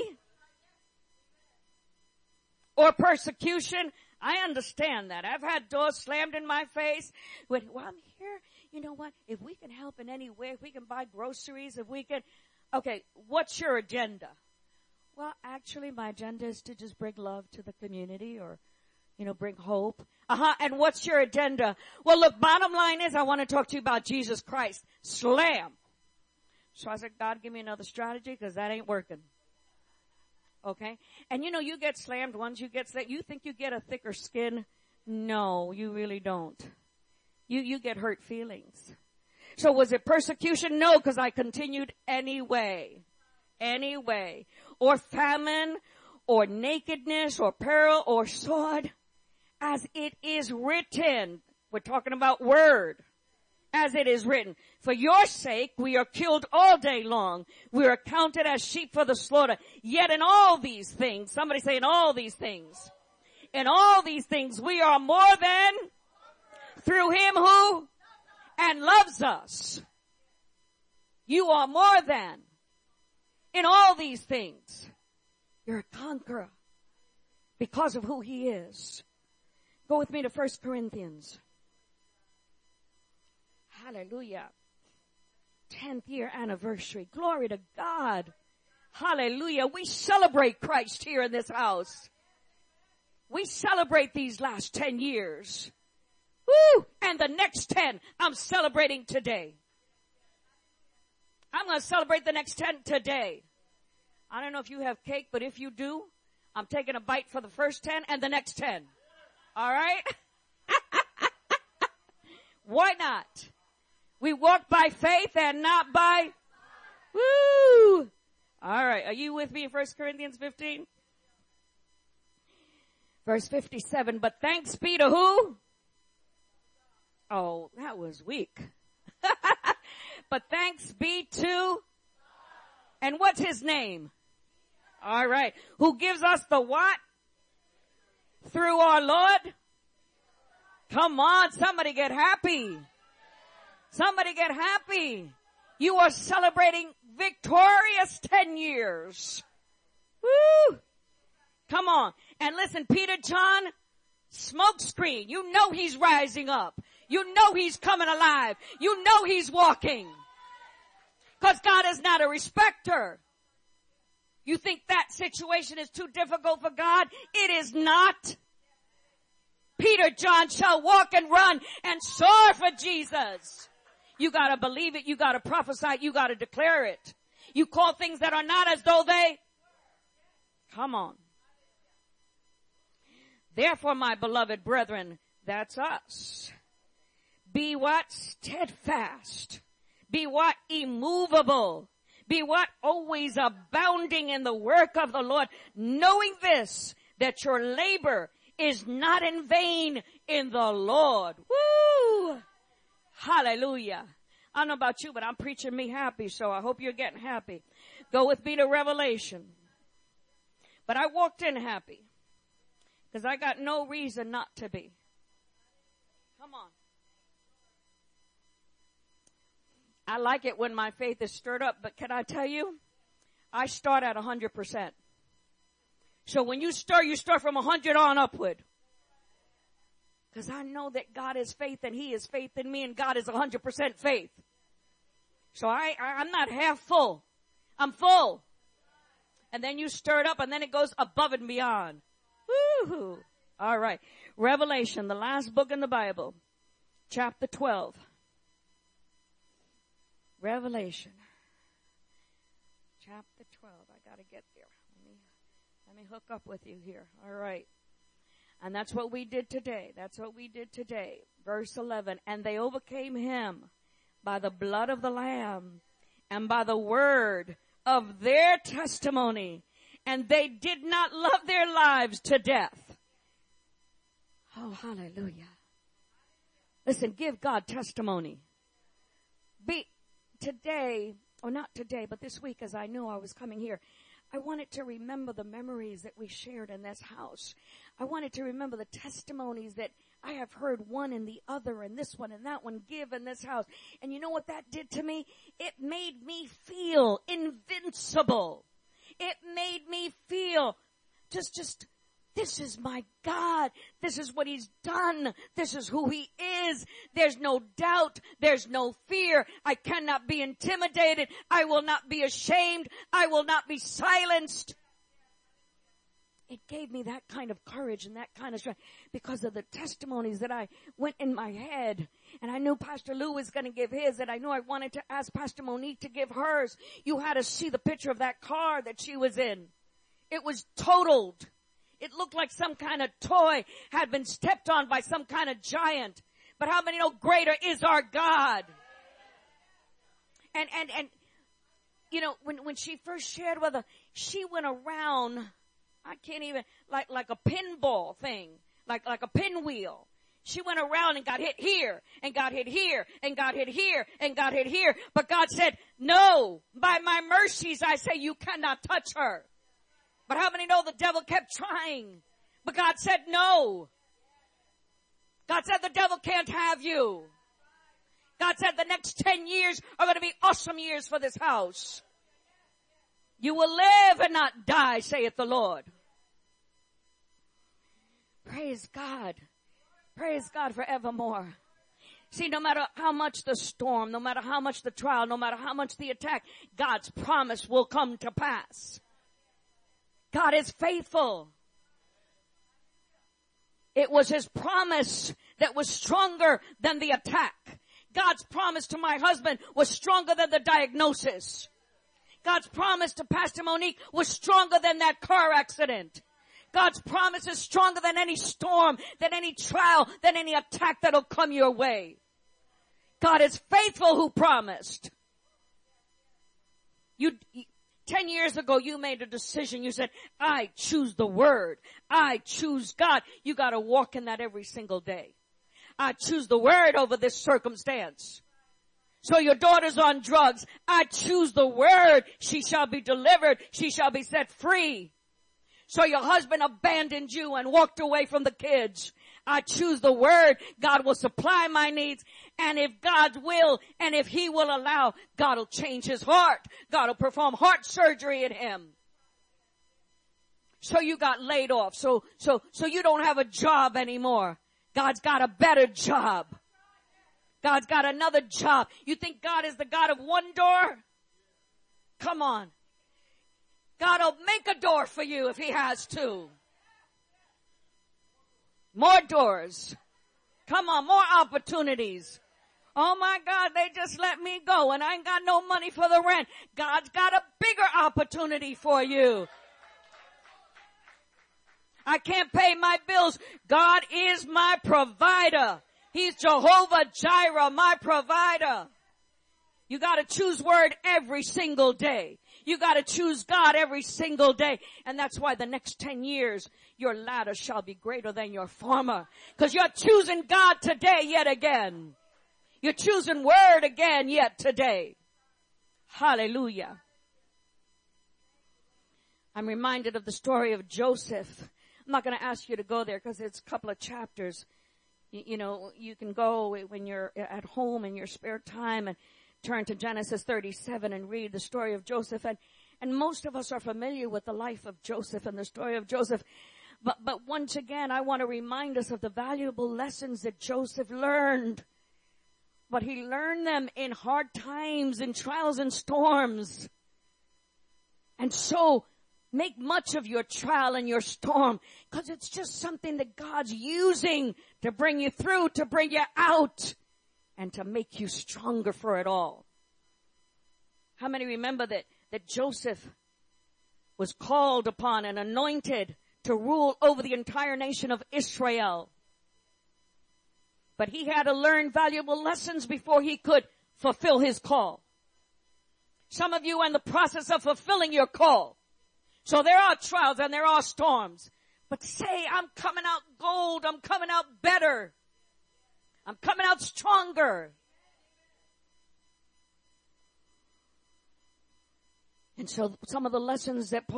Or persecution, I understand that. I've had doors slammed in my face. Well, I'm here. You know what? If we can help in any way, if we can buy groceries, if we can. Okay, what's your agenda? Well, actually, my agenda is to just bring love to the community or, bring hope. And what's your agenda? Well, look, bottom line is I want to talk to you about Jesus Christ. Slam. So I said, God, give me another strategy because that ain't working. Okay? And you get slammed once you get slammed. You think you get a thicker skin? No, you really don't. You get hurt feelings. So was it persecution? No, because I continued anyway. Or famine, or nakedness, or peril, or sword, as it is written. We're talking about word. As it is written, for your sake we are killed all day long. We are counted as sheep for the slaughter. Yet in all these things, somebody say in all these things. In all these things we are more than through him who and loves us. You are more than. In all these things, you're a conqueror because of who he is. Go with me to 1 Corinthians. Hallelujah. 10th year anniversary. Glory to God. Hallelujah. We celebrate Christ here in this house. We celebrate these last 10 years. Woo! And the next 10, I'm celebrating today. I'm going to celebrate the next 10 today. I don't know if you have cake, but if you do, I'm taking a bite for the first 10 and the next 10. All right? Why not? We walk by faith and not by... Woo! All right. Are you with me in 1 Corinthians 15? Verse 57. But thanks be to who? Oh, that was weak. But thanks be to... And what's his name? All right. Who gives us the what? Through our Lord? Come on, somebody get happy. Somebody get happy. You are celebrating victorious 10 years. Woo! Come on. And listen, Peter John, smoke screen. You know he's rising up. You know he's coming alive. You know he's walking. Because God is not a respecter. You think that situation is too difficult for God? It is not. Peter John shall walk and run and soar for Jesus. You gotta believe it. You gotta prophesy it. You gotta declare it. You call things that are not as though they. Come on. Therefore, my beloved brethren, that's us. Be what? Steadfast. Be what? Immovable. Be what? Always abounding in the work of the Lord, knowing this, that your labor is not in vain in the Lord. Woo! Hallelujah. I don't know about you, but I'm preaching me happy, so I hope you're getting happy. Go with me to Revelation. But I walked in happy, because I got no reason not to be. Come on. I like it when my faith is stirred up, but can I tell you? I start at 100%. So when you start from 100 on upward. Because I know that God is faith and he is faith in me and God is 100% faith. So I'm not half full. I'm full. And then you stir it up and then it goes above and beyond. Woo-hoo. All right. Revelation, the last book in the Bible, chapter 12. Revelation, chapter 12. I got to get there. Let me hook up with you here. All right. And that's what we did today. That's what we did today. Verse 11. And they overcame him by the blood of the Lamb and by the word of their testimony. And they did not love their lives to death. Oh, hallelujah. Listen, give God testimony. Today, or not today, but this week as I knew I was coming here, I wanted to remember the memories that we shared in this house. I wanted to remember the testimonies that I have heard one and the other and this one and that one give in this house. And you know what that did to me? It made me feel invincible. It made me feel just, this is my God. This is what He's done. This is who He is. There's no doubt. There's no fear. I cannot be intimidated. I will not be ashamed. I will not be silenced. It gave me that kind of courage and that kind of strength because of the testimonies that I went in my head. And I knew Pastor Lou was going to give his, and I knew I wanted to ask Pastor Monique to give hers. You had to see the picture of that car that she was in. It was totaled. It looked like some kind of toy had been stepped on by some kind of giant. But how many know greater is our God? And you know, when she first shared with her, she went around, I can't even, like a pinball thing, like a pinwheel. She went around and got hit here, and got hit here, and got hit here, and got hit here. But God said, no, by my mercies I say you cannot touch her. But how many know the devil kept trying? But God said no. God said the devil can't have you. God said the next 10 years are going to be awesome years for this house. You will live and not die, saith the Lord. Praise God. Praise God forevermore. See, no matter how much the storm, no matter how much the trial, no matter how much the attack, God's promise will come to pass. God is faithful. It was His promise that was stronger than the attack. God's promise to my husband was stronger than the diagnosis. God's promise to Pastor Monique was stronger than that car accident. God's promise is stronger than any storm, than any trial, than any attack that'll come your way. God is faithful who promised. 10 years ago, you made a decision. You said, I choose the Word. I choose God. You got to walk in that every single day. I choose the Word over this circumstance. So your daughter's on drugs. I choose the Word. She shall be delivered. She shall be set free. So your husband abandoned you and walked away from the kids. I choose the Word. God will supply my needs. And if God will, and if He will allow, God will change his heart. God will perform heart surgery in him. So you got laid off. So you don't have a job anymore. God's got a better job. God's got another job. You think God is the God of one door? Come on. God will make a door for you if He has to. More doors. Come on, more opportunities. Oh my God, they just let me go and I ain't got no money for the rent. God's got a bigger opportunity for you. I can't pay my bills. God is my provider. He's Jehovah Jireh, my provider. You gotta choose Word every single day. You gotta choose God every single day. And that's why the next 10 years, your latter shall be greater than your former. Because you're choosing God today yet again. You're choosing Word again yet today. Hallelujah. I'm reminded of the story of Joseph. I'm not going to ask you to go there because it's a couple of chapters. You know, you can go when you're at home in your spare time and turn to Genesis 37 and read the story of Joseph. And most of us are familiar with the life of Joseph and the story of Joseph. But once again, I want to remind us of the valuable lessons that Joseph learned. But he learned them in hard times, in trials and storms. And so, make much of your trial and your storm, because it's just something that God's using to bring you through, to bring you out, and to make you stronger for it all. How many remember that Joseph was called upon and anointed to rule over the entire nation of Israel? But he had to learn valuable lessons before he could fulfill his call. Some of you are in the process of fulfilling your call. So there are trials and there are storms. But say, I'm coming out gold. I'm coming out better. I'm coming out stronger. And so some of the lessons that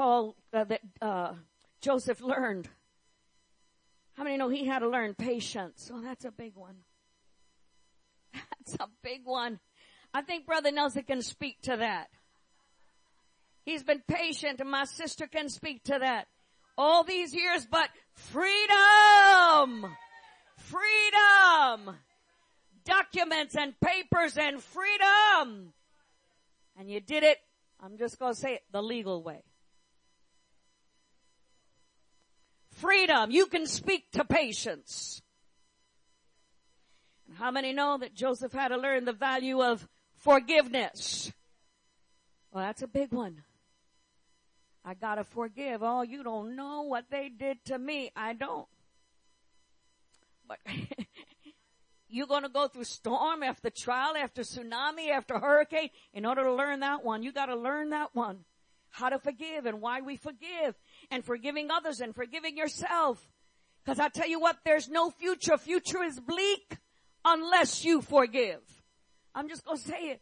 Joseph learned. How many know he had to learn patience? Oh, that's a big one. That's a big one. I think Brother Nelson can speak to that. He's been patient, and my sister can speak to that. All these years, but freedom! Freedom! Documents and papers and freedom! And you did it, I'm just going to say it, the legal way. Freedom. You can speak to patience. And how many know that Joseph had to learn the value of forgiveness? Well, that's a big one. I gotta forgive. Oh, you don't know what they did to me. I don't. But you're gonna go through storm after trial, after tsunami, after hurricane. In order to learn that one, you gotta learn that one. How to forgive and why we forgive. And forgiving others and forgiving yourself. Because I tell you what, there's no future. Future is bleak unless you forgive. I'm just gonna say it.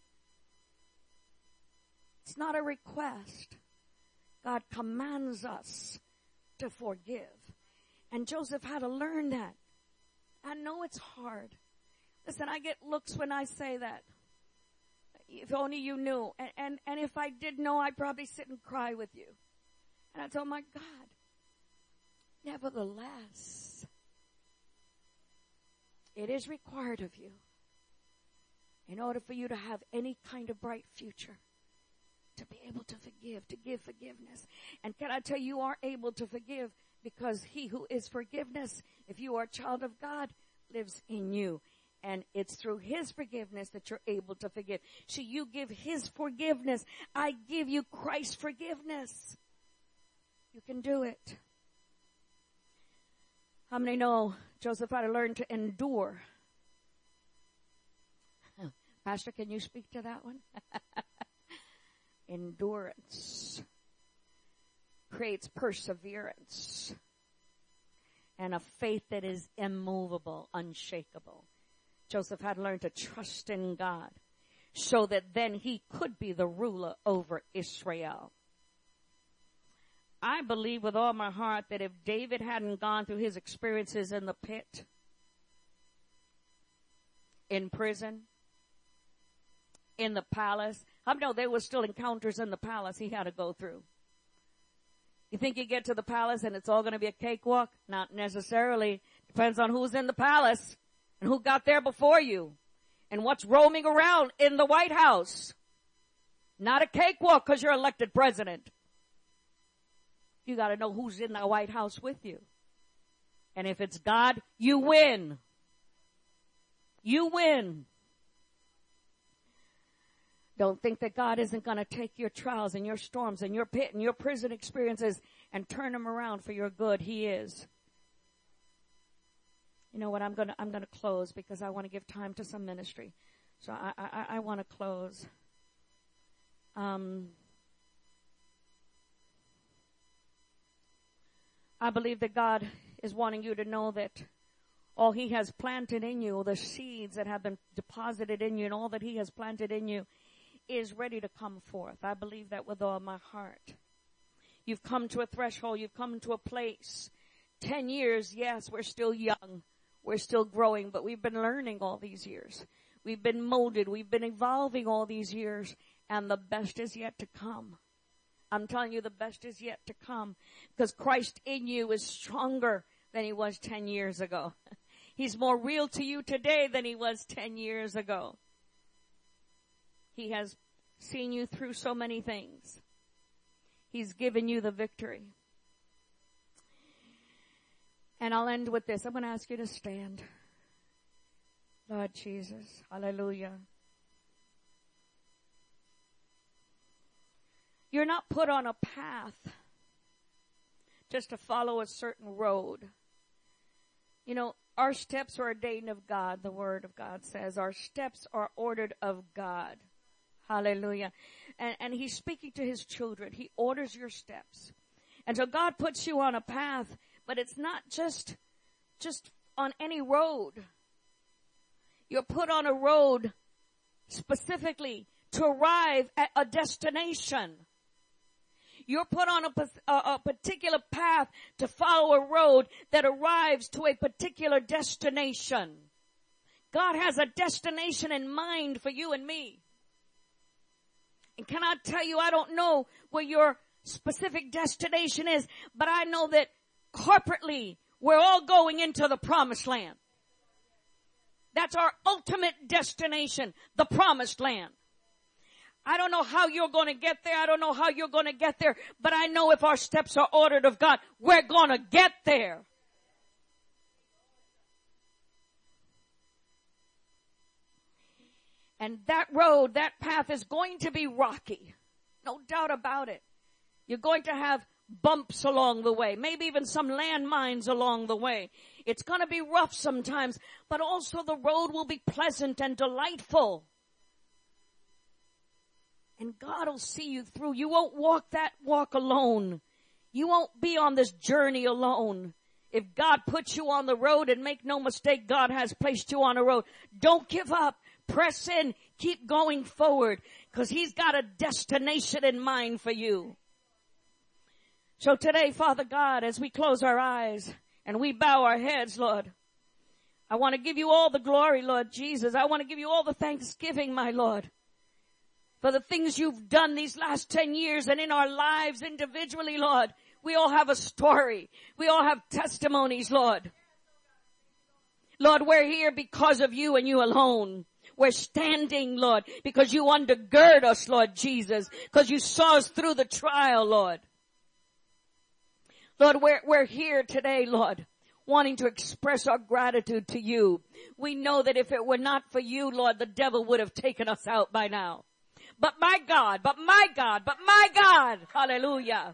It's not a request. God commands us to forgive. And Joseph had to learn that. I know it's hard. Listen, I get looks when I say that. If only you knew. And if I did know, I'd probably sit and cry with you. And I told my God, nevertheless, it is required of you in order for you to have any kind of bright future, to be able to forgive, to give forgiveness. And can I tell you, you are able to forgive because he who is forgiveness, if you are a child of God, lives in you. And it's through his forgiveness that you're able to forgive. So you give his forgiveness. I give you Christ's forgiveness. You can do it. How many know Joseph had to learn to endure? Pastor, can you speak to that one? Endurance creates perseverance and a faith that is immovable, unshakable. Joseph had learned to trust in God so that then he could be the ruler over Israel. I believe with all my heart that if David hadn't gone through his experiences in the pit, in prison, in the palace, I know there were still encounters in the palace he had to go through. You think you get to the palace and it's all going to be a cakewalk? Not necessarily. Depends on who's in the palace and who got there before you and what's roaming around in the White House. Not a cakewalk because you're elected president. You got to know who's in the White House with you. And if it's God, you win. You win. Don't think that God isn't going to take your trials and your storms and your pit and your prison experiences and turn them around for your good. He is. You know what? I'm going to close because I want to give time to some ministry. So I want to close. I believe that God is wanting you to know that all he has planted in you, the seeds that have been deposited in you and all that he has planted in you is ready to come forth. I believe that with all my heart. You've come to a threshold. You've come to a place. 10 years, yes, we're still young. We're still growing, but we've been learning all these years. We've been molded. We've been evolving all these years, and the best is yet to come. I'm telling you, the best is yet to come because Christ in you is stronger than he was 10 years ago. He's more real to you today than he was 10 years ago. He has seen you through so many things. He's given you the victory. And I'll end with this. I'm going to ask you to stand. Lord Jesus. Hallelujah. You're not put on a path just to follow a certain road. You know, our steps are ordained of God. The Word of God says our steps are ordered of God. Hallelujah. And he's speaking to his children. He orders your steps. And so God puts you on a path, but it's not just on any road. You're put on a road specifically to arrive at a destination. You're put on a particular path to follow a road that arrives to a particular destination. God has a destination in mind for you and me. And can I tell you, I don't know where your specific destination is, but I know that corporately, we're all going into the promised land. That's our ultimate destination, the promised land. I don't know how you're going to get there. I don't know how you're going to get there, but I know if our steps are ordered of God, we're going to get there. And that road, that path is going to be rocky. No doubt about it. You're going to have bumps along the way, maybe even some landmines along the way. It's going to be rough sometimes, but also the road will be pleasant and delightful. And God will see you through. You won't walk that walk alone. You won't be on this journey alone. If God puts you on the road, and make no mistake, God has placed you on a road, don't give up. Press in. Keep going forward, because He's got a destination in mind for you. So today, Father God, as we close our eyes and we bow our heads, Lord, I want to give you all the glory, Lord Jesus. I want to give you all the thanksgiving, my Lord, for the things you've done these last 10 years and in our lives individually, Lord. We all have a story. We all have testimonies, Lord. Lord, we're here because of you and you alone. We're standing, Lord, because you undergird us, Lord Jesus, because you saw us through the trial, Lord. Lord, we're here today, Lord, wanting to express our gratitude to you. We know that if it were not for you, Lord, the devil would have taken us out by now. But my God, hallelujah.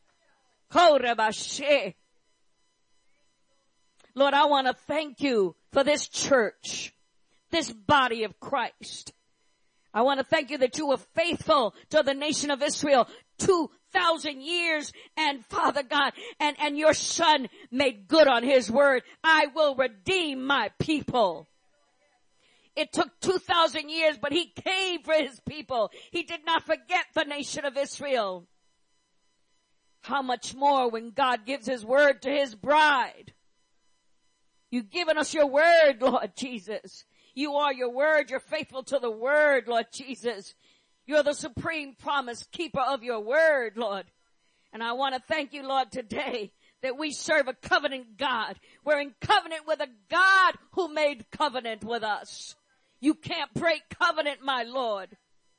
Lord, I want to thank you for this church, this body of Christ. I want to thank you that you were faithful to the nation of Israel 2,000 years, and Father God, and your Son made good on His word. I will redeem my people. It took 2,000 years, but He came for His people. He did not forget the nation of Israel. How much more when God gives His word to His bride? You've given us your word, Lord Jesus. You are your word. You're faithful to the word, Lord Jesus. You're the supreme promise keeper of your word, Lord. And I want to thank you, Lord, today that we serve a covenant God. We're in covenant with a God who made covenant with us. You can't break covenant, my Lord.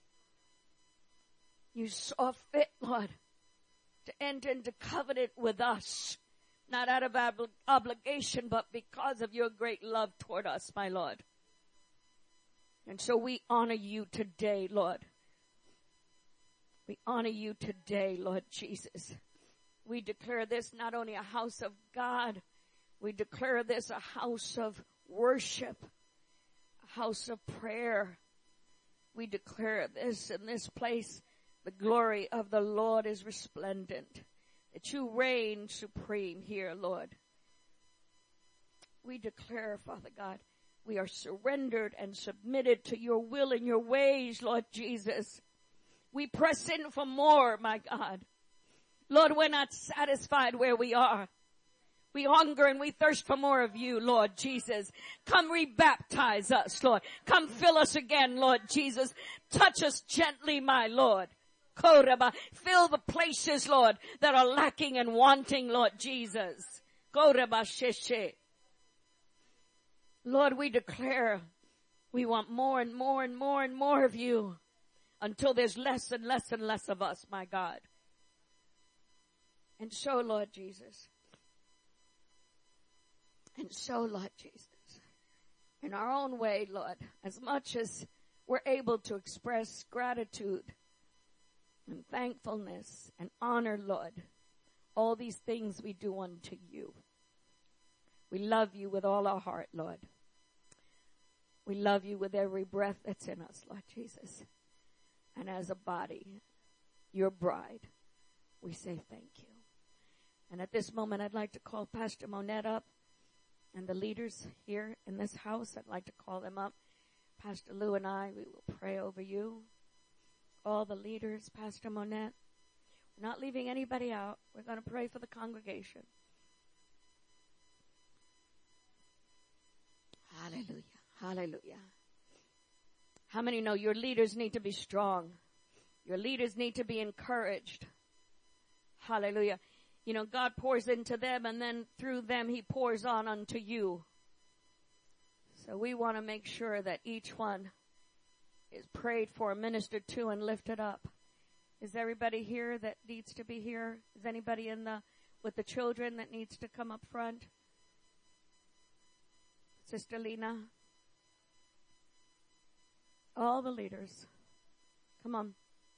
You saw fit, Lord, to enter into covenant with us. Not out of obligation, but because of your great love toward us, my Lord. And so we honor you today, Lord. We honor you today, Lord Jesus. We declare this not only a house of God, we declare this a house of worship, a house of prayer. We declare this in this place, the glory of the Lord is resplendent, that you reign supreme here, Lord. We declare, Father God, we are surrendered and submitted to your will and your ways, Lord Jesus. We press in for more, my God. Lord, we're not satisfied where we are. We hunger and we thirst for more of you, Lord Jesus. Come rebaptize us, Lord. Come fill us again, Lord Jesus. Touch us gently, my Lord. Fill the places, Lord, that are lacking and wanting, Lord Jesus. Lord, we declare we want more and more and more and more of you until there's less and less and less of us, my God. And so, Lord Jesus, in our own way, Lord, as much as we're able to express gratitude and thankfulness and honor, Lord, all these things we do unto you. We love you with all our heart, Lord. We love you with every breath that's in us, Lord Jesus. And as a body, your bride, we say thank you. And at this moment, I'd like to call Pastor Monette up. And the leaders here in this house, I'd like to call them up. Pastor Lou and I, we will pray over you. All the leaders, Pastor Monette. We're not leaving anybody out. We're going to pray for the congregation. Hallelujah. Hallelujah. How many know your leaders need to be strong? Your leaders need to be encouraged. Hallelujah. You know, God pours into them, and then through them He pours on unto you. So we want to make sure that each one is prayed for, ministered to, and lifted up. Is everybody here that needs to be here? Is anybody with the children that needs to come up front? Sister Lena? All the leaders. Come on.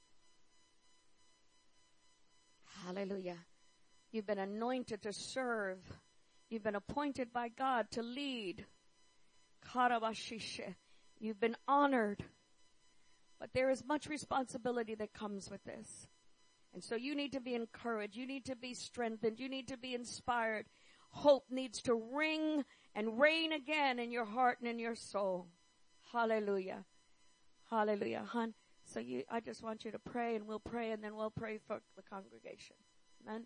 Hallelujah. You've been anointed to serve. You've been appointed by God to lead. Karabashishe. You've been honored. But there is much responsibility that comes with this. And so you need to be encouraged. You need to be strengthened. You need to be inspired. Hope needs to ring and reign again in your heart and in your soul. Hallelujah. Hallelujah. Hon, so I just want you to pray, and we'll pray, and then we'll pray for the congregation. Amen.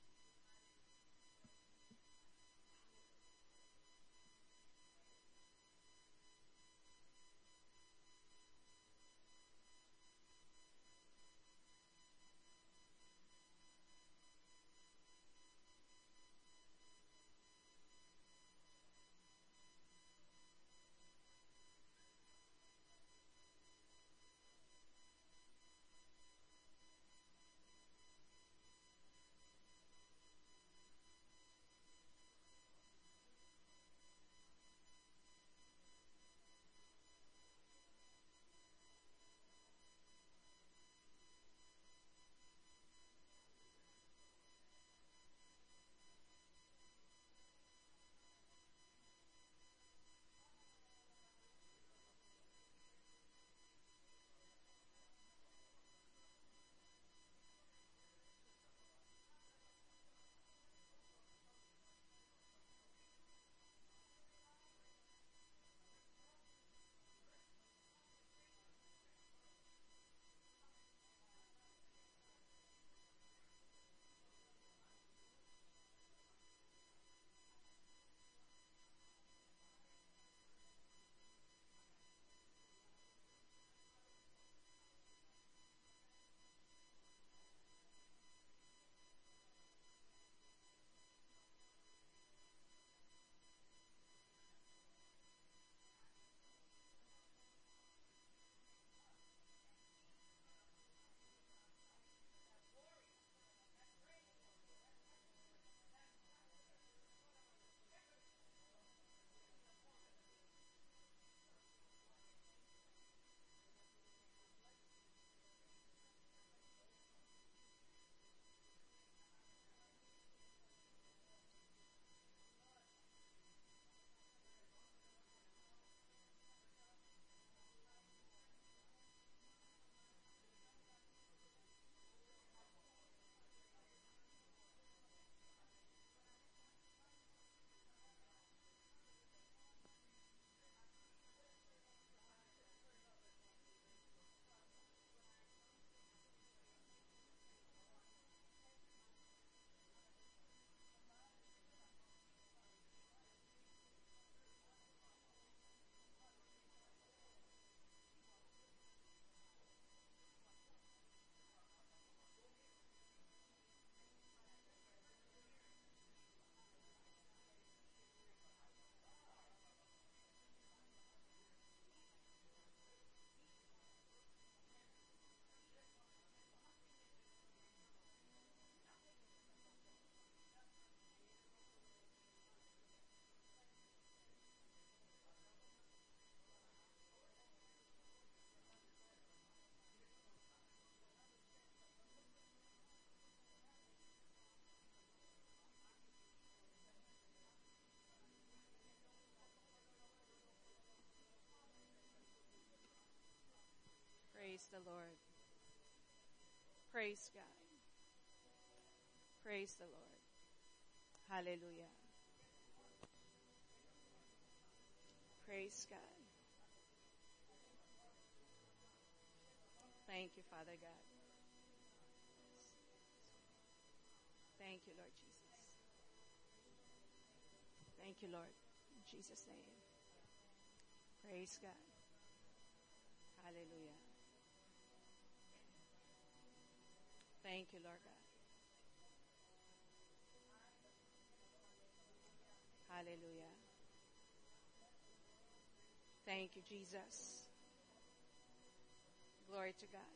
Praise the Lord. Praise God. Praise the Lord. Hallelujah. Praise God. Thank you, Father God. Thank you, Lord Jesus. Thank you, Lord. In Jesus' name. Praise God. Hallelujah. Thank you, Lord God. Hallelujah. Thank you, Jesus. Glory to God.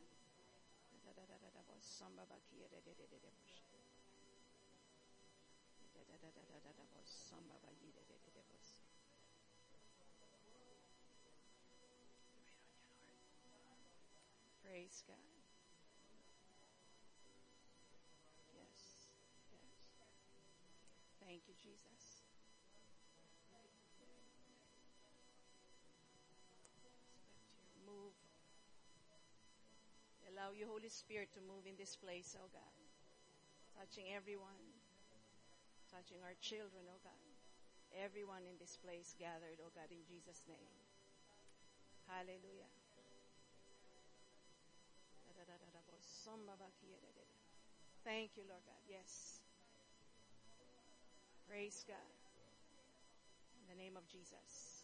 Praise God. Yes. Yes. Thank you, Jesus. Move. Allow your Holy Spirit to move in this place, oh God. Touching everyone. Touching our children, oh God. Everyone in this place gathered, oh God, in Jesus' name. Hallelujah. Thank you, Lord God. Yes. Praise God. In the name of Jesus.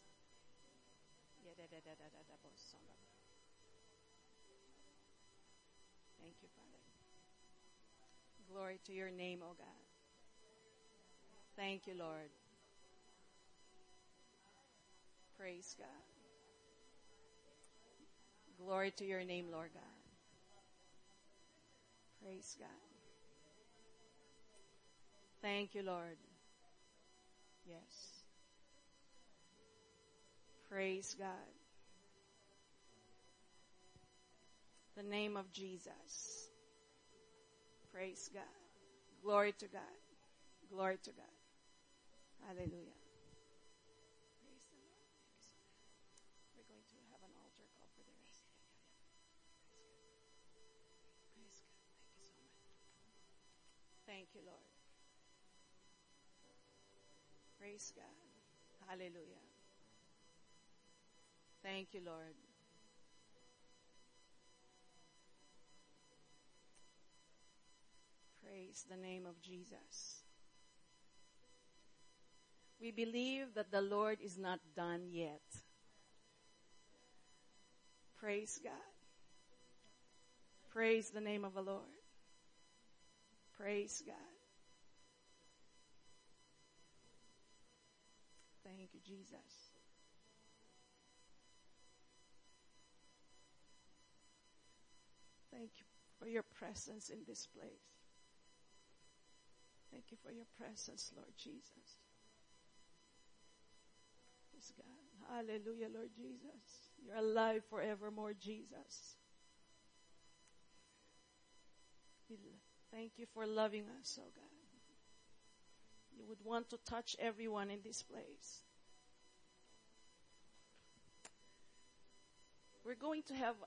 Thank you, Father. Glory to your name, O God. Thank you, Lord. Praise God. Glory to your name, Lord God. Praise God. Thank you, Lord. Yes. Praise God. The name of Jesus. Praise God. Glory to God. Glory to God. Hallelujah. Praise the Lord. We're going to have an altar call for the rest. Praise God. Thank you so much. Thank you, Lord. Praise God. Hallelujah. Thank you, Lord. Praise the name of Jesus. We believe that the Lord is not done yet. Praise God. Praise the name of the Lord. Praise God. Thank you, Jesus. Thank you for your presence in this place. Thank you for your presence, Lord Jesus. Praise God. Hallelujah, Lord Jesus. You're alive forevermore, Jesus. Thank you for loving us, oh God. You would want to touch everyone in this place. We're going to have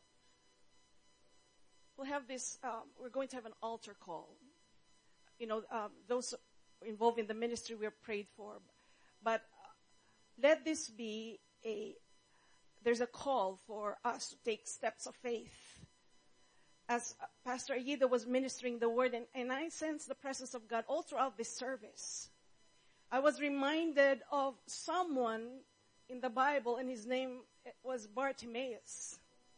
an altar call. You know, those involved in the ministry we have prayed for. But let this be there's a call for us to take steps of faith. As Pastor Aida was ministering the word, and I sensed the presence of God all throughout this service. I was reminded of someone in the Bible, and his name was Bartimaeus.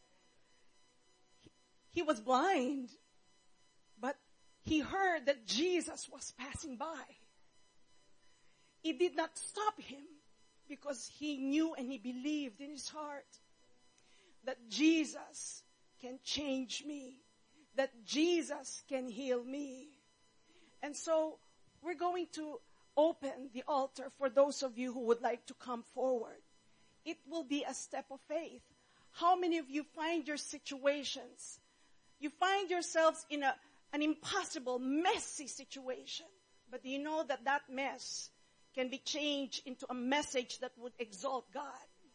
He was blind, but he heard that Jesus was passing by. It did not stop him because he knew and he believed in his heart that Jesus can change me, that Jesus can heal me. And so we're going to open the altar for those of you who would like to come forward. It will be a step of faith. How many of you find your situations? You find yourselves in an impossible, messy situation. But you know that that mess can be changed into a message that would exalt God.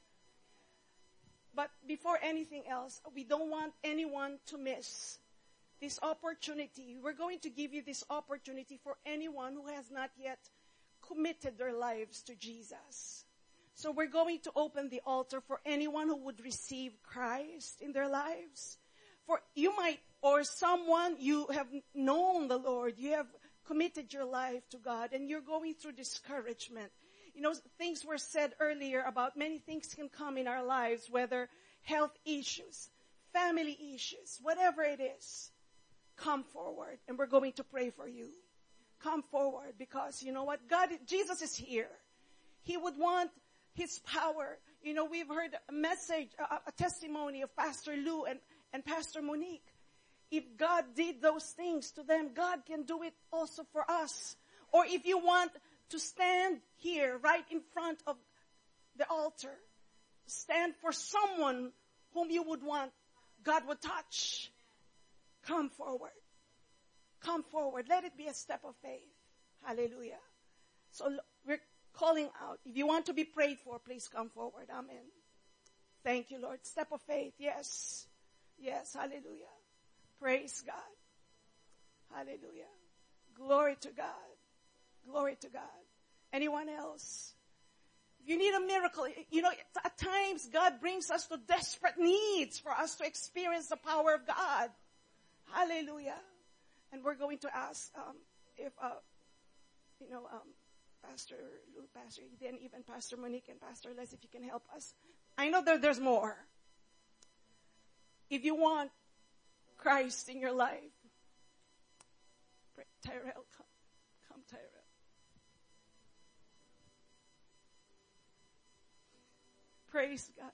But before anything else, we don't want anyone to miss this opportunity. We're going to give you this opportunity for anyone who has not yet committed their lives to Jesus. So we're going to open the altar for anyone who would receive Christ in their lives. For you might, or someone, you have known the Lord, you have committed your life to God, and you're going through discouragement. You know, things were said earlier about many things can come in our lives, whether health issues, family issues, whatever it is. Come forward, and we're going to pray for you. Come forward, because you know what? Jesus is here. He would want His power. You know, we've heard a message, a testimony of Pastor Lou and Pastor Monique. If God did those things to them, God can do it also for us. Or if you want to stand here right in front of the altar, stand for someone whom you would want God would touch, come forward. Come forward. Let it be a step of faith. Hallelujah. So we're calling out. If you want to be prayed for, please come forward. Amen. Thank you, Lord. Step of faith. Yes. Yes. Hallelujah. Praise God. Hallelujah. Glory to God. Glory to God. Anyone else? If you need a miracle, you know, at times God brings us to desperate needs for us to experience the power of God. Hallelujah. And we're going to ask if, Pastor Lou, Pastor Eden, even Pastor Monique and Pastor Les, if you can help us. I know that there's more. If you want Christ in your life, Tyrell, come Tyrell. Praise God.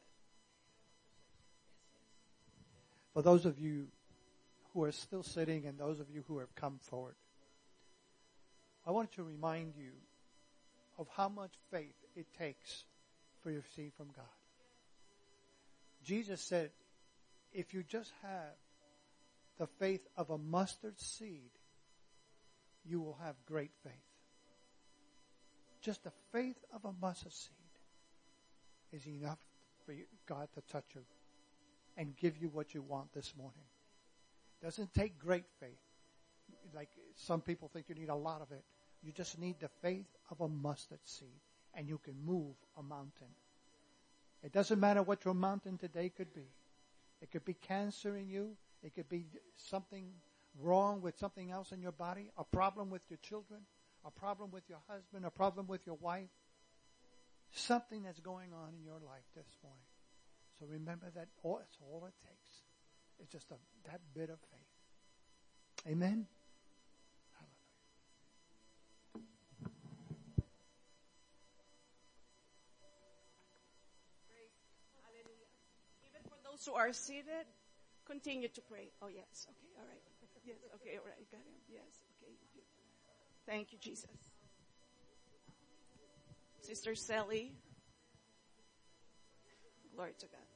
For those of you who are still sitting and those of you who have come forward, I want to remind you of how much faith it takes for you to receive from God. Jesus said, if you just have the faith of a mustard seed, you will have great faith. Just the faith of a mustard seed is enough for you, God to touch you and give you what you want this morning. Doesn't take great faith. Like some people think you need a lot of it. You just need the faith of a mustard seed, and you can move a mountain. It doesn't matter what your mountain today could be. It could be cancer in you. It could be something wrong with something else in your body, a problem with your children, a problem with your husband, a problem with your wife. Something that's going on in your life this morning. So remember that it's all it takes. It's just that bit of faith. Amen? Those who are seated, continue to pray. Oh, yes. Okay. All right. Yes. Okay. All right. Got him. Yes. Okay. Thank you, Jesus. Sister Sally. Glory to God.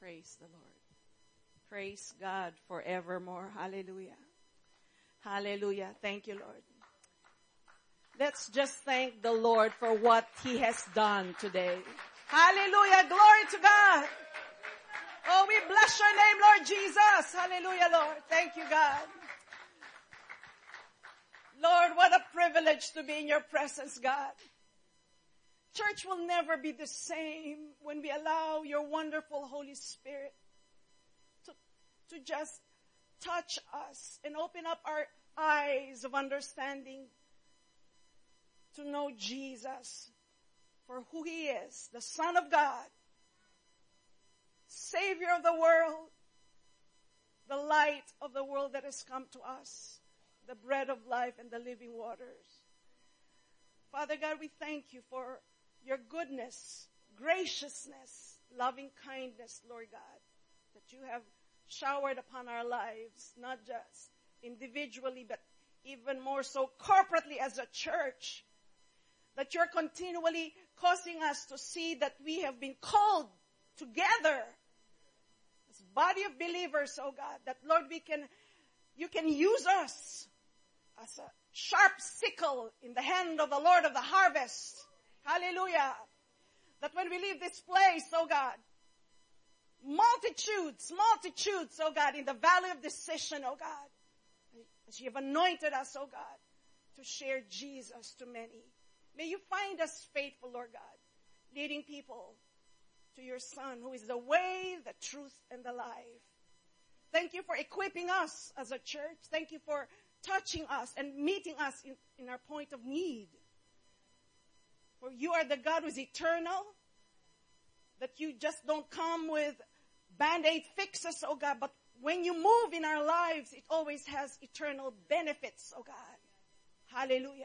Praise the Lord. Praise God forevermore. Hallelujah. Hallelujah. Thank you, Lord. Let's just thank the Lord for what He has done today. Hallelujah. Glory to God. Oh, we bless your name, Lord Jesus. Hallelujah, Lord. Thank you, God. Lord, what a privilege to be in your presence, God. Church will never be the same when we allow your wonderful Holy Spirit to just touch us and open up our eyes of understanding to know Jesus for who He is, the Son of God, Savior of the world, the light of the world that has come to us, the bread of life and the living waters. Father God, we thank you for your goodness, graciousness, loving kindness, Lord God, that you have showered upon our lives, not just individually, but even more so corporately as a church, that you're continually causing us to see that we have been called together as body of believers, oh God, that Lord, you can use us as a sharp sickle in the hand of the Lord of the harvest. Hallelujah. That when we leave this place, oh God, multitudes, oh God, in the valley of decision, oh God, as you have anointed us, oh God, to share Jesus to many. May you find us faithful, Lord God, leading people to your Son, who is the way, the truth, and the life. Thank you for equipping us as a church. Thank you for touching us and meeting us in our point of need. For you are the God who is eternal, that you just don't come with Band-Aid fixes, oh God, but when you move in our lives, it always has eternal benefits, oh God. Hallelujah.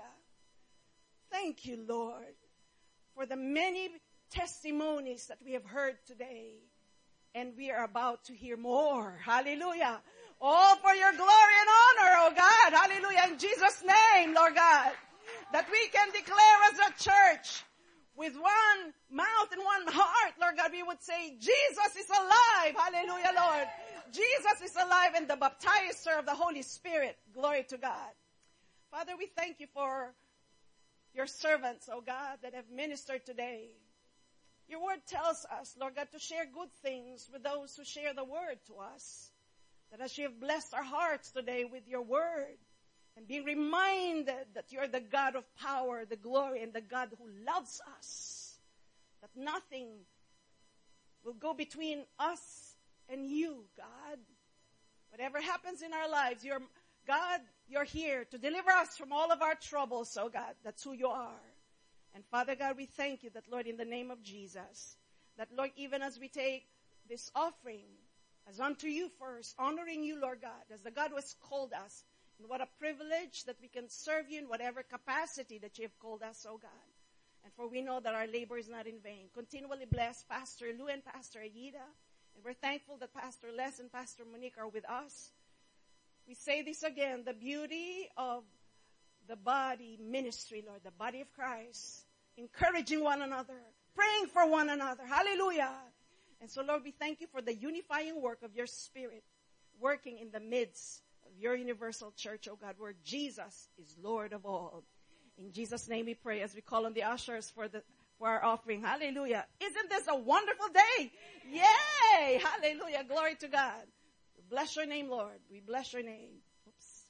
Thank you, Lord, for the many testimonies that we have heard today. And we are about to hear more. Hallelujah. All for your glory and honor, oh God. Hallelujah. In Jesus' name, Lord God, that we can declare as a church with one mouth and one heart, Lord God, we would say, Jesus is alive. Hallelujah, Lord. Jesus is alive and the baptizer of the Holy Spirit. Glory to God. Father, we thank you for your servants, oh God, that have ministered today. Your word tells us, Lord God, to share good things with those who share the word to us. That as you have blessed our hearts today with your word, and being reminded that you're the God of power, the glory, and the God who loves us. That nothing will go between us and you, God. Whatever happens in our lives, you're here to deliver us from all of our troubles, oh God. That's who you are. And Father God, we thank you that, Lord, in the name of Jesus, that, Lord, even as we take this offering, as unto you first, honoring you, Lord God, as the God who has called us, and what a privilege that we can serve you in whatever capacity that you have called us, oh God. And for we know that our labor is not in vain. Continually bless Pastor Lou and Pastor Aida. And we're thankful that Pastor Les and Pastor Monique are with us. We say this again, the beauty of the body ministry, Lord, the body of Christ, encouraging one another, praying for one another. Hallelujah. And so, Lord, we thank you for the unifying work of your Spirit working in the midst of your universal church, oh God, where Jesus is Lord of all. In Jesus' name we pray as we call on the ushers for our offering. Hallelujah. Isn't this a wonderful day? Yay! Hallelujah. Glory to God. We bless your name, Lord. We bless your name. Oops.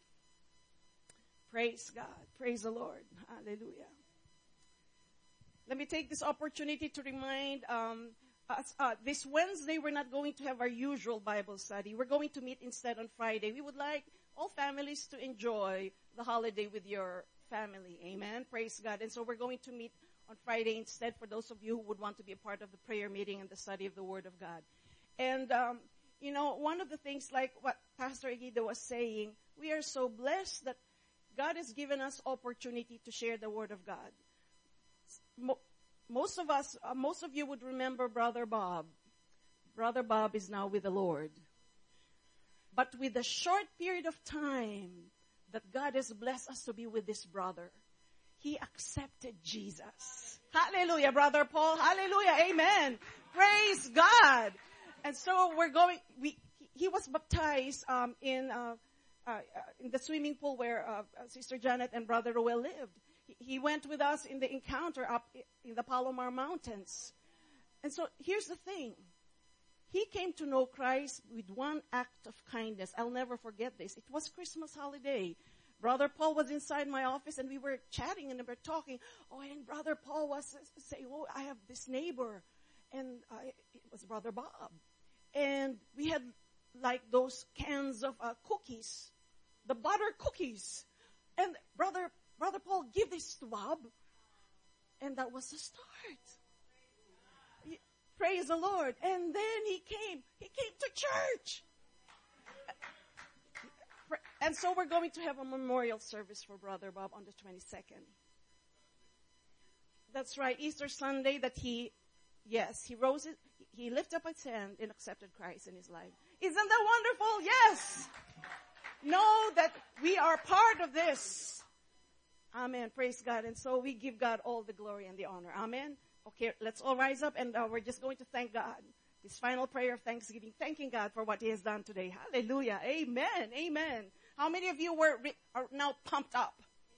Praise God. Praise the Lord. Hallelujah. Let me take this opportunity to remind us, this Wednesday we're not going to have our usual Bible study. We're going to meet instead on Friday. We would like all families to enjoy the holiday with your family. Amen. Praise God. And so we're going to meet on Friday instead for those of you who would want to be a part of the prayer meeting and the study of the Word of God. And, one of the things like what Pastor Aguida was saying, we are so blessed that God has given us opportunity to share the Word of God. Most of you would remember Brother Bob. Brother Bob is now with the Lord. But with the short period of time that God has blessed us to be with this brother, he accepted Jesus. Hallelujah, Brother Paul. Hallelujah. Amen. Praise God. And so he was baptized in the swimming pool where Sister Janet and Brother Roel lived. He went with us in the encounter up in the Palomar Mountains. And so here's the thing. He came to know Christ with one act of kindness. I'll never forget this. It was Christmas holiday. Brother Paul was inside my office and we were chatting and we were talking. Oh, and Brother Paul was saying, oh, I have this neighbor. And it was Brother Bob. And we had like those cans of cookies, the butter cookies. And Brother Paul, give this to Bob. And that was the start. Praise the Lord. And then he came to church. And so we're going to have a memorial service for Brother Bob on the 22nd. That's right, Easter Sunday that he rose it, he lifted up his hand and accepted Christ in his life. Isn't that wonderful? Yes. Know that we are part of this. Amen. Praise God. And so we give God all the glory and the honor. Amen. Okay, let's all rise up and we're just going to thank God. This final prayer of thanksgiving, thanking God for what He has done today. Hallelujah. Amen. Amen. How many of you are now pumped up?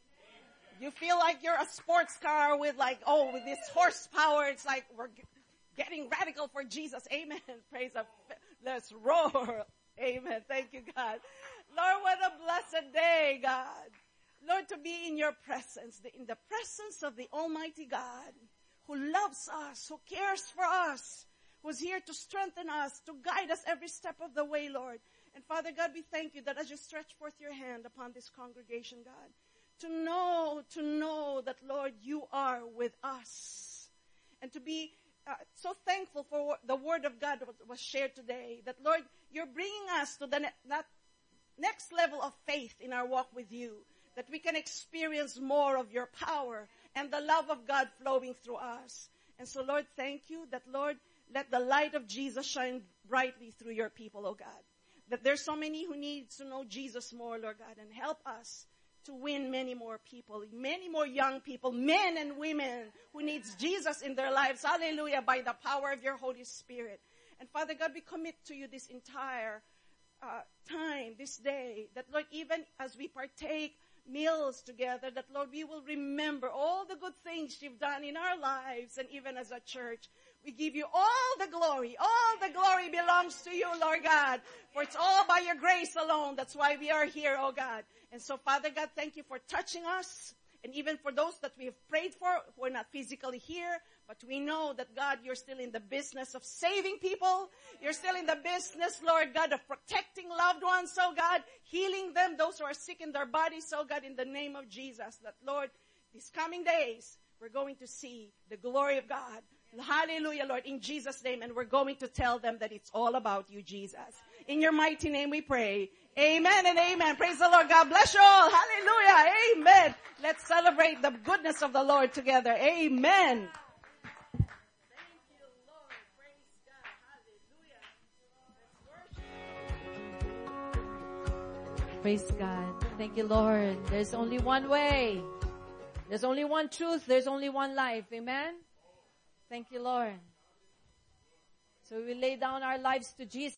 You feel like you're a sports car with with this horsepower. It's like we're getting radical for Jesus. Amen. Praise God. Let's roar. Amen. Thank you, God. Lord, what a blessed day, God. Lord, to be in your presence, in the presence of the Almighty God, who loves us, who cares for us, who's here to strengthen us, to guide us every step of the way, Lord. And Father God, we thank you that as you stretch forth your hand upon this congregation, God, to know that, Lord, you are with us. And to be so thankful for the word of God that was shared today, that, Lord, you're bringing us to that next level of faith in our walk with you, that we can experience more of your power and the love of God flowing through us. And so, Lord, thank you that, Lord, let the light of Jesus shine brightly through your people, oh God. That there's so many who need to know Jesus more, Lord God, and help us to win many more people, many more young people, men and women who needs Jesus in their lives. Hallelujah, by the power of your Holy Spirit. And Father God, we commit to you this entire time, this day, that, Lord, even as we partake meals together, that, Lord, we will remember all the good things you've done in our lives and even as a church. We give you all the glory. All the glory belongs to you, Lord God. For it's all by your grace alone. That's why we are here, oh God. And so, Father God, thank you for touching us. And even for those that we have prayed for, who are not physically here, but we know that, God, you're still in the business of saving people. You're still in the business, Lord God, of protecting loved ones, oh God, healing them, those who are sick in their bodies, oh God, in the name of Jesus. That, Lord, these coming days, we're going to see the glory of God. Hallelujah, Lord, in Jesus' name. And we're going to tell them that it's all about you, Jesus. In your mighty name we pray. Amen and amen. Praise the Lord. God bless you all. Hallelujah. Amen. Let's celebrate the goodness of the Lord together. Amen. Thank you, Lord. Praise God. Hallelujah. Praise God. Thank you, Lord. There's only one way. There's only one truth. There's only one life. Amen. Thank you, Lord. So we lay down our lives to Jesus.